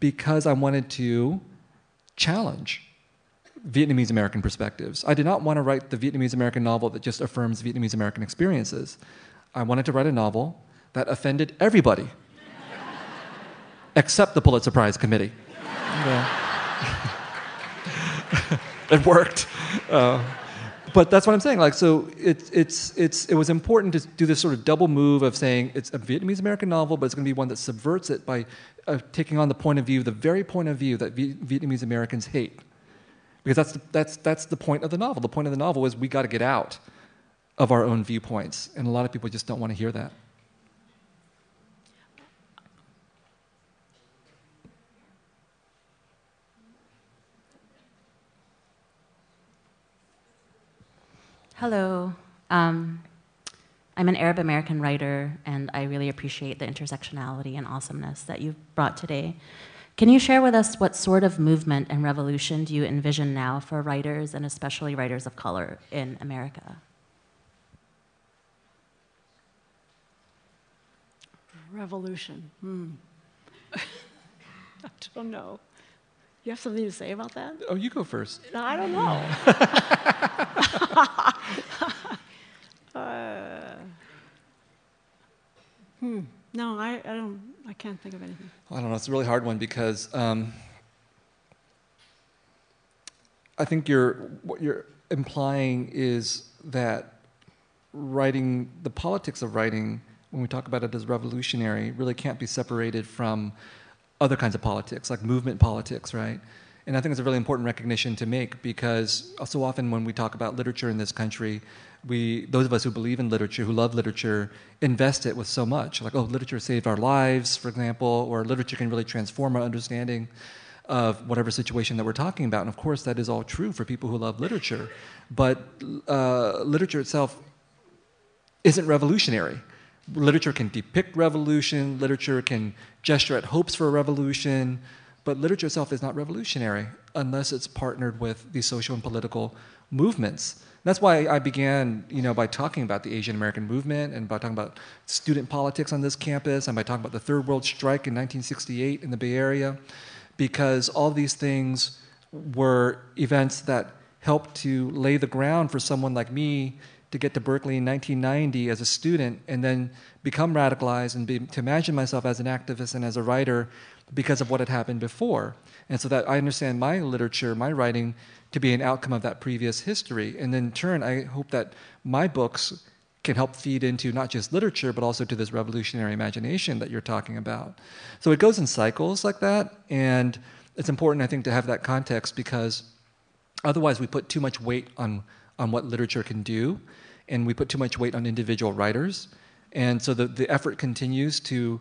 because I wanted to challenge Vietnamese American perspectives. I did not want to write the Vietnamese American novel that just affirms Vietnamese American experiences. I wanted to write a novel that offended everybody, except the Pulitzer Prize Committee. It worked. But that's what I'm saying. Like, so it was important to do this sort of double move of saying it's a Vietnamese American novel, but it's going to be one that subverts it by taking on the point of view, the very point of view that Vietnamese Americans hate. Because that's the point of the novel. The point of the novel is we got to get out of our own viewpoints, and a lot of people just don't want to hear that. Hello. I'm an Arab American writer, and I really appreciate the intersectionality and awesomeness that you've brought today. Can you share with us what sort of movement and revolution do you envision now for writers, and especially writers of color in America? Revolution. I don't know. You have something to say about that? Oh, you go first. I don't know. No, I don't. I can't think of anything. I don't know. It's a really hard one because I think what you're implying is that writing, the politics of writing, when we talk about it as revolutionary, really can't be separated from other kinds of politics, like movement politics, right? And I think it's a really important recognition to make because so often when we talk about literature in this country, those of us who believe in literature, who love literature, invest it with so much. Like, oh, literature saved our lives, for example, or literature can really transform our understanding of whatever situation that we're talking about. And of course, that is all true for people who love literature. But literature itself isn't revolutionary. Literature can depict revolution, literature can gesture at hopes for a revolution, but literature itself is not revolutionary unless it's partnered with these social and political movements. That's why I began, by talking about the Asian American movement and by talking about student politics on this campus and by talking about the Third World Strike in 1968 in the Bay Area, because all these things were events that helped to lay the ground for someone like me to get to Berkeley in 1990 as a student and then become radicalized and to imagine myself as an activist and as a writer because of what had happened before. And so that I understand my literature, my writing, to be an outcome of that previous history. And in turn, I hope that my books can help feed into not just literature, but also to this revolutionary imagination that you're talking about. So it goes in cycles like that, and it's important, I think, to have that context because otherwise we put too much weight on what literature can do, and we put too much weight on individual writers. And so the effort continues to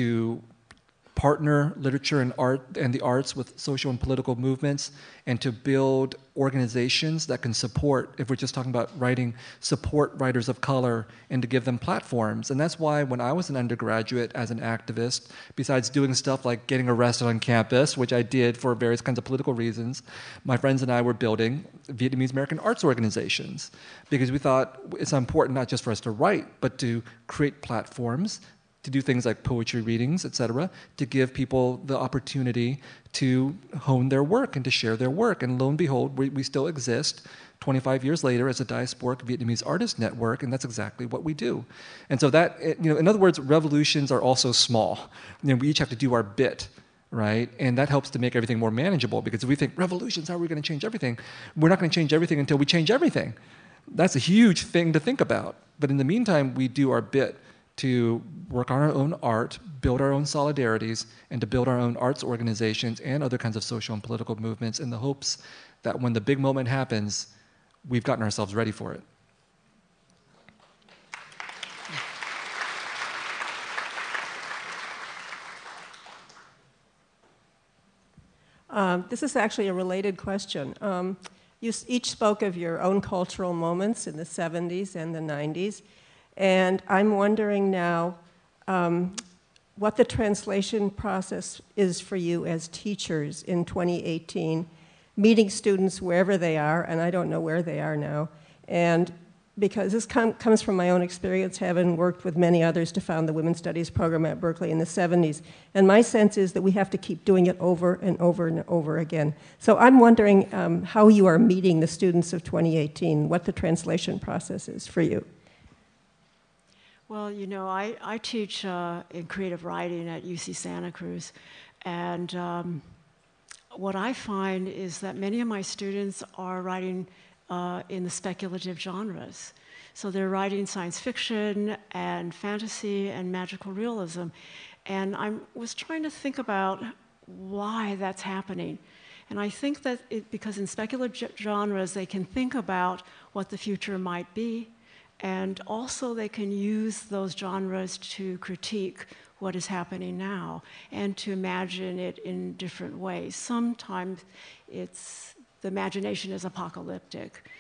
partner literature and art and the arts with social and political movements and to build organizations that can support, if we're just talking about writing, support writers of color and to give them platforms. And that's why when I was an undergraduate as an activist, besides doing stuff like getting arrested on campus, which I did for various kinds of political reasons, my friends and I were building Vietnamese American arts organizations because we thought it's important not just for us to write, but to create platforms to do things like poetry readings, etc., to give people the opportunity to hone their work and to share their work. And lo and behold, we still exist 25 years later as a diasporic Vietnamese artist network, and that's exactly what we do. And so that, in other words, revolutions are also small. We each have to do our bit, right? And that helps to make everything more manageable because if we think, revolutions, how are we going to change everything? We're not going to change everything until we change everything. That's a huge thing to think about. But in the meantime, we do our bit to work on our own art, build our own solidarities, and to build our own arts organizations and other kinds of social and political movements in the hopes that when the big moment happens, we've gotten ourselves ready for it. This is actually a related question. You each spoke of your own cultural moments in the 70s and the 90s. And I'm wondering now what the translation process is for you as teachers in 2018, meeting students wherever they are, and I don't know where they are now, and because this comes from my own experience, having worked with many others to found the Women's Studies program at Berkeley in the 70s. And my sense is that we have to keep doing it over and over and over again. So I'm wondering how you are meeting the students of 2018, what the translation process is for you. Well, you know, I teach in creative writing at UC Santa Cruz, and what I find is that many of my students are writing in the speculative genres. So they're writing science fiction and fantasy and magical realism. And I was trying to think about why that's happening. And I think that because in speculative genres, they can think about what the future might be, and also they can use those genres to critique what is happening now and to imagine it in different ways. Sometimes the imagination is apocalyptic,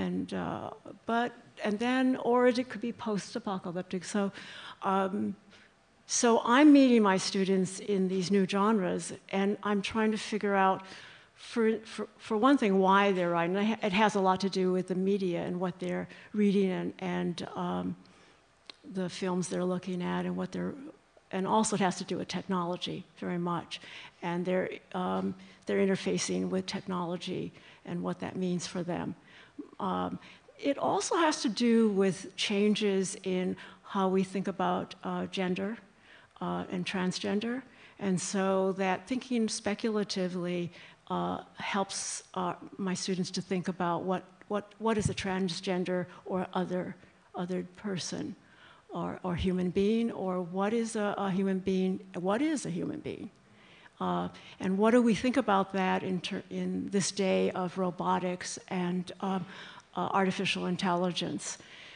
or it could be post-apocalyptic. So I'm meeting my students in these new genres, and I'm trying to figure out, for one thing, why they're writing. It has a lot to do with the media and what they're reading and the films they're looking at and also it has to do with technology very much, and they're interfacing with technology and what that means for them. It also has to do with changes in how we think about gender and transgender, and so that thinking speculatively helps my students to think about what is a transgender or other person or human being, or what is a human being, what is a human being? And what do we think about that in this day of robotics and artificial intelligence?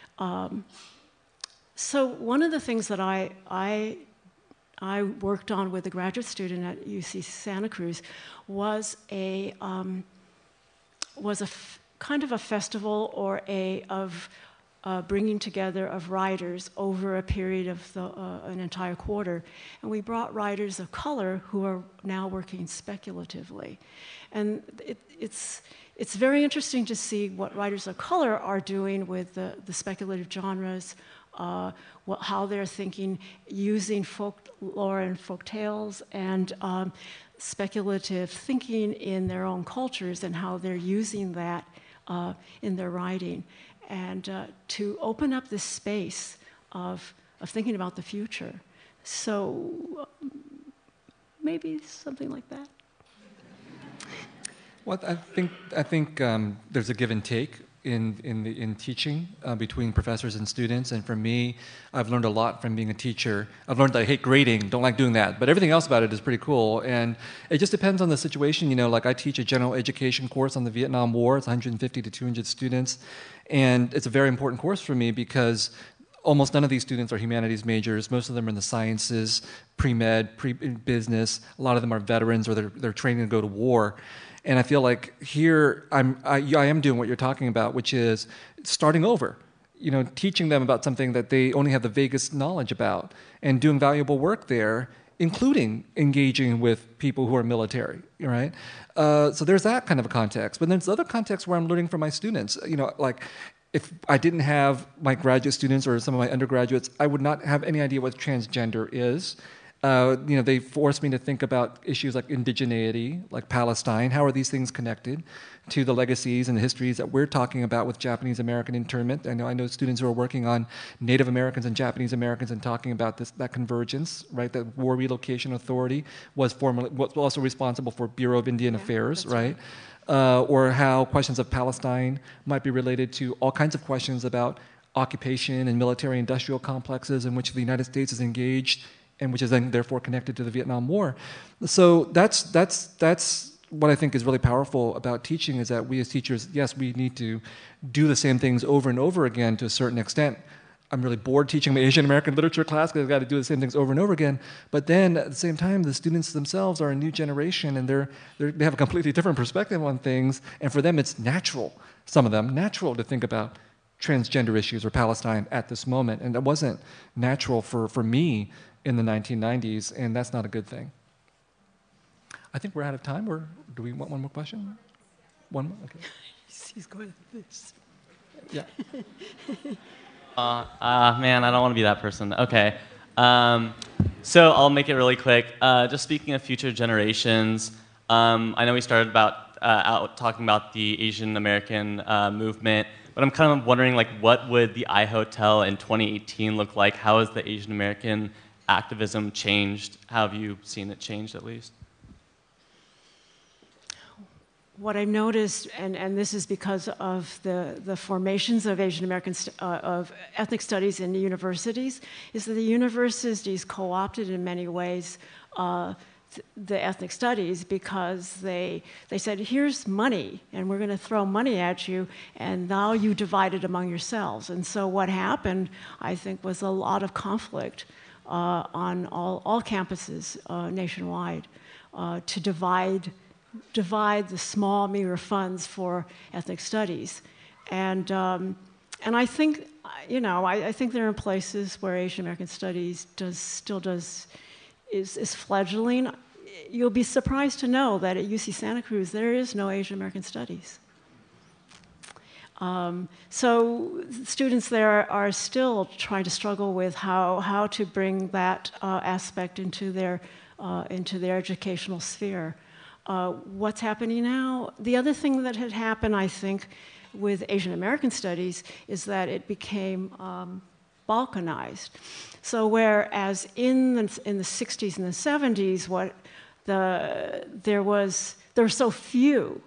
So one of the things that I worked on with a graduate student at UC Santa Cruz was kind of a festival or of bringing together of writers over a period of an entire quarter. And we brought writers of color who are now working speculatively. And it's very interesting to see what writers of color are doing with the speculative genres, how they're thinking, using folklore and folk tales and speculative thinking in their own cultures and how they're using that in their writing. And to open up this space of thinking about the future. So maybe something like that. Well, I think there's a give and take in teaching between professors and students. And for me, I've learned a lot from being a teacher. I've learned that I hate grading, don't like doing that, but everything else about it is pretty cool. And it just depends on the situation. You know, like I teach a general education course on the Vietnam War. It's 150 to 200 students. And it's a very important course for me because almost none of these students are humanities majors. Most of them are in the sciences, pre-med, pre-business. A lot of them are veterans or they're training to go to war. And I feel like here I am doing what you're talking about, which is starting over. You know, teaching them about something that they only have the vaguest knowledge about and doing valuable work there, including engaging with people who are military, right? So there's that kind of a context. But then there's other contexts where I'm learning from my students. You know, like if I didn't have my graduate students or some of my undergraduates, I would not have any idea what transgender is. You know, they forced me to think about issues like indigeneity, like Palestine. How are these things connected to the legacies and the histories that we're talking about with Japanese American internment? I know students who are working on Native Americans and Japanese Americans and talking about that convergence, right? That War Relocation Authority was also responsible for Bureau of Indian Affairs, right? Or how questions of Palestine might be related to all kinds of questions about occupation and military-industrial complexes in which the United States is engaged, and which is then therefore connected to the Vietnam War. So that's what I think is really powerful about teaching, is that we as teachers, yes, we need to do the same things over and over again to a certain extent. I'm really bored teaching my Asian American literature class because I've got to do the same things over and over again. But then at the same time, the students themselves are a new generation and they have a completely different perspective on things. And for them, it's natural, some of them, natural to think about transgender issues or Palestine at this moment. And that wasn't natural for me in the 1990s, and that's not a good thing. I think we're out of time, or do we want one more question? One more? Okay. He's going to this. Yeah. Man, I don't want to be that person. Okay. So I'll make it really quick. Just speaking of future generations, I know we started out talking about the Asian American movement, but I'm kind of wondering, like, what would the iHotel in 2018 look like? How has the Asian American activism changed? How have you seen it changed, at least? What I've noticed, and this is because of the formations of Asian American, of ethnic studies in the universities, is that the universities co-opted in many ways the ethnic studies because they said, here's money, and we're going to throw money at you, and now you divide it among yourselves. And so what happened, I think, was a lot of conflict on all campuses nationwide to divide the small meager funds for ethnic studies, and I think I think there are places where Asian American studies is fledgling. You'll be surprised to know that at UC Santa Cruz there is no Asian American studies. So students there are still trying to struggle with how to bring that aspect into their educational sphere. What's happening now? The other thing that had happened, I think, with Asian American studies is that it became balkanized. So whereas in the 60s and the 70s, there were so few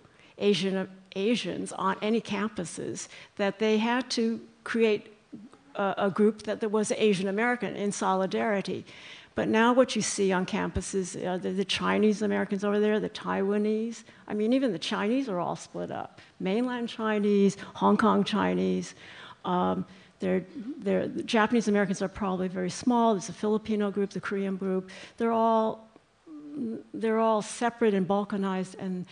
Asians on any campuses that they had to create a group that was Asian American in solidarity. But now what you see on campuses, the Chinese Americans over there, the Taiwanese, I mean, even the Chinese are all split up. Mainland Chinese, Hong Kong Chinese. The Japanese Americans are probably very small. There's a Filipino group, the Korean group. They're all separate and balkanized,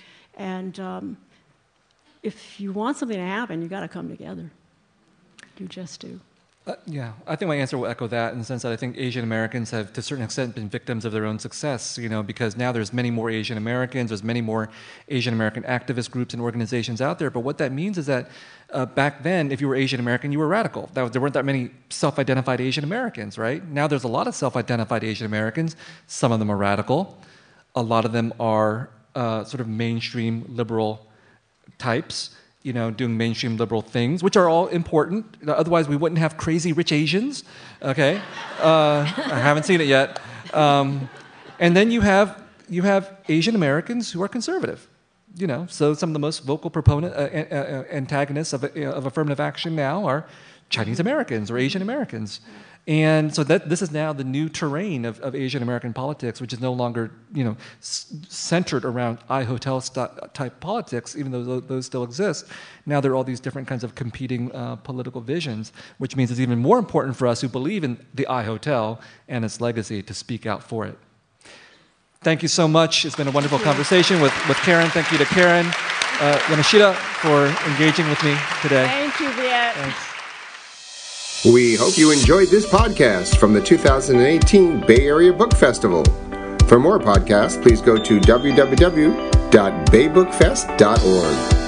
and if you want something to happen, you got to come together. You just do. Yeah, I think my answer will echo that in the sense that I think Asian Americans have, to a certain extent, been victims of their own success, because now there's many more Asian Americans, there's many more Asian American activist groups and organizations out there, but what that means is that back then, if you were Asian American, you were radical. There weren't that many self-identified Asian Americans, right? Now there's a lot of self-identified Asian Americans. Some of them are radical. A lot of them are sort of mainstream liberal types, doing mainstream liberal things, which are all important. Otherwise, we wouldn't have crazy rich Asians, okay? I haven't seen it yet. And then you have Asian Americans who are conservative, So some of the most vocal antagonists of affirmative action now are Chinese Americans or Asian Americans. And so this is now the new terrain of Asian American politics, which is no longer, centered around iHotel type politics, even though those still exist. Now there are all these different kinds of competing political visions, which means it's even more important for us who believe in the iHotel and its legacy to speak out for it. Thank you so much. It's been a wonderful conversation with Karen. Thank you to Karen Yamashita for engaging with me today. Thank you, Viet. Thanks. We hope you enjoyed this podcast from the 2018 Bay Area Book Festival. For more podcasts, please go to www.baybookfest.org.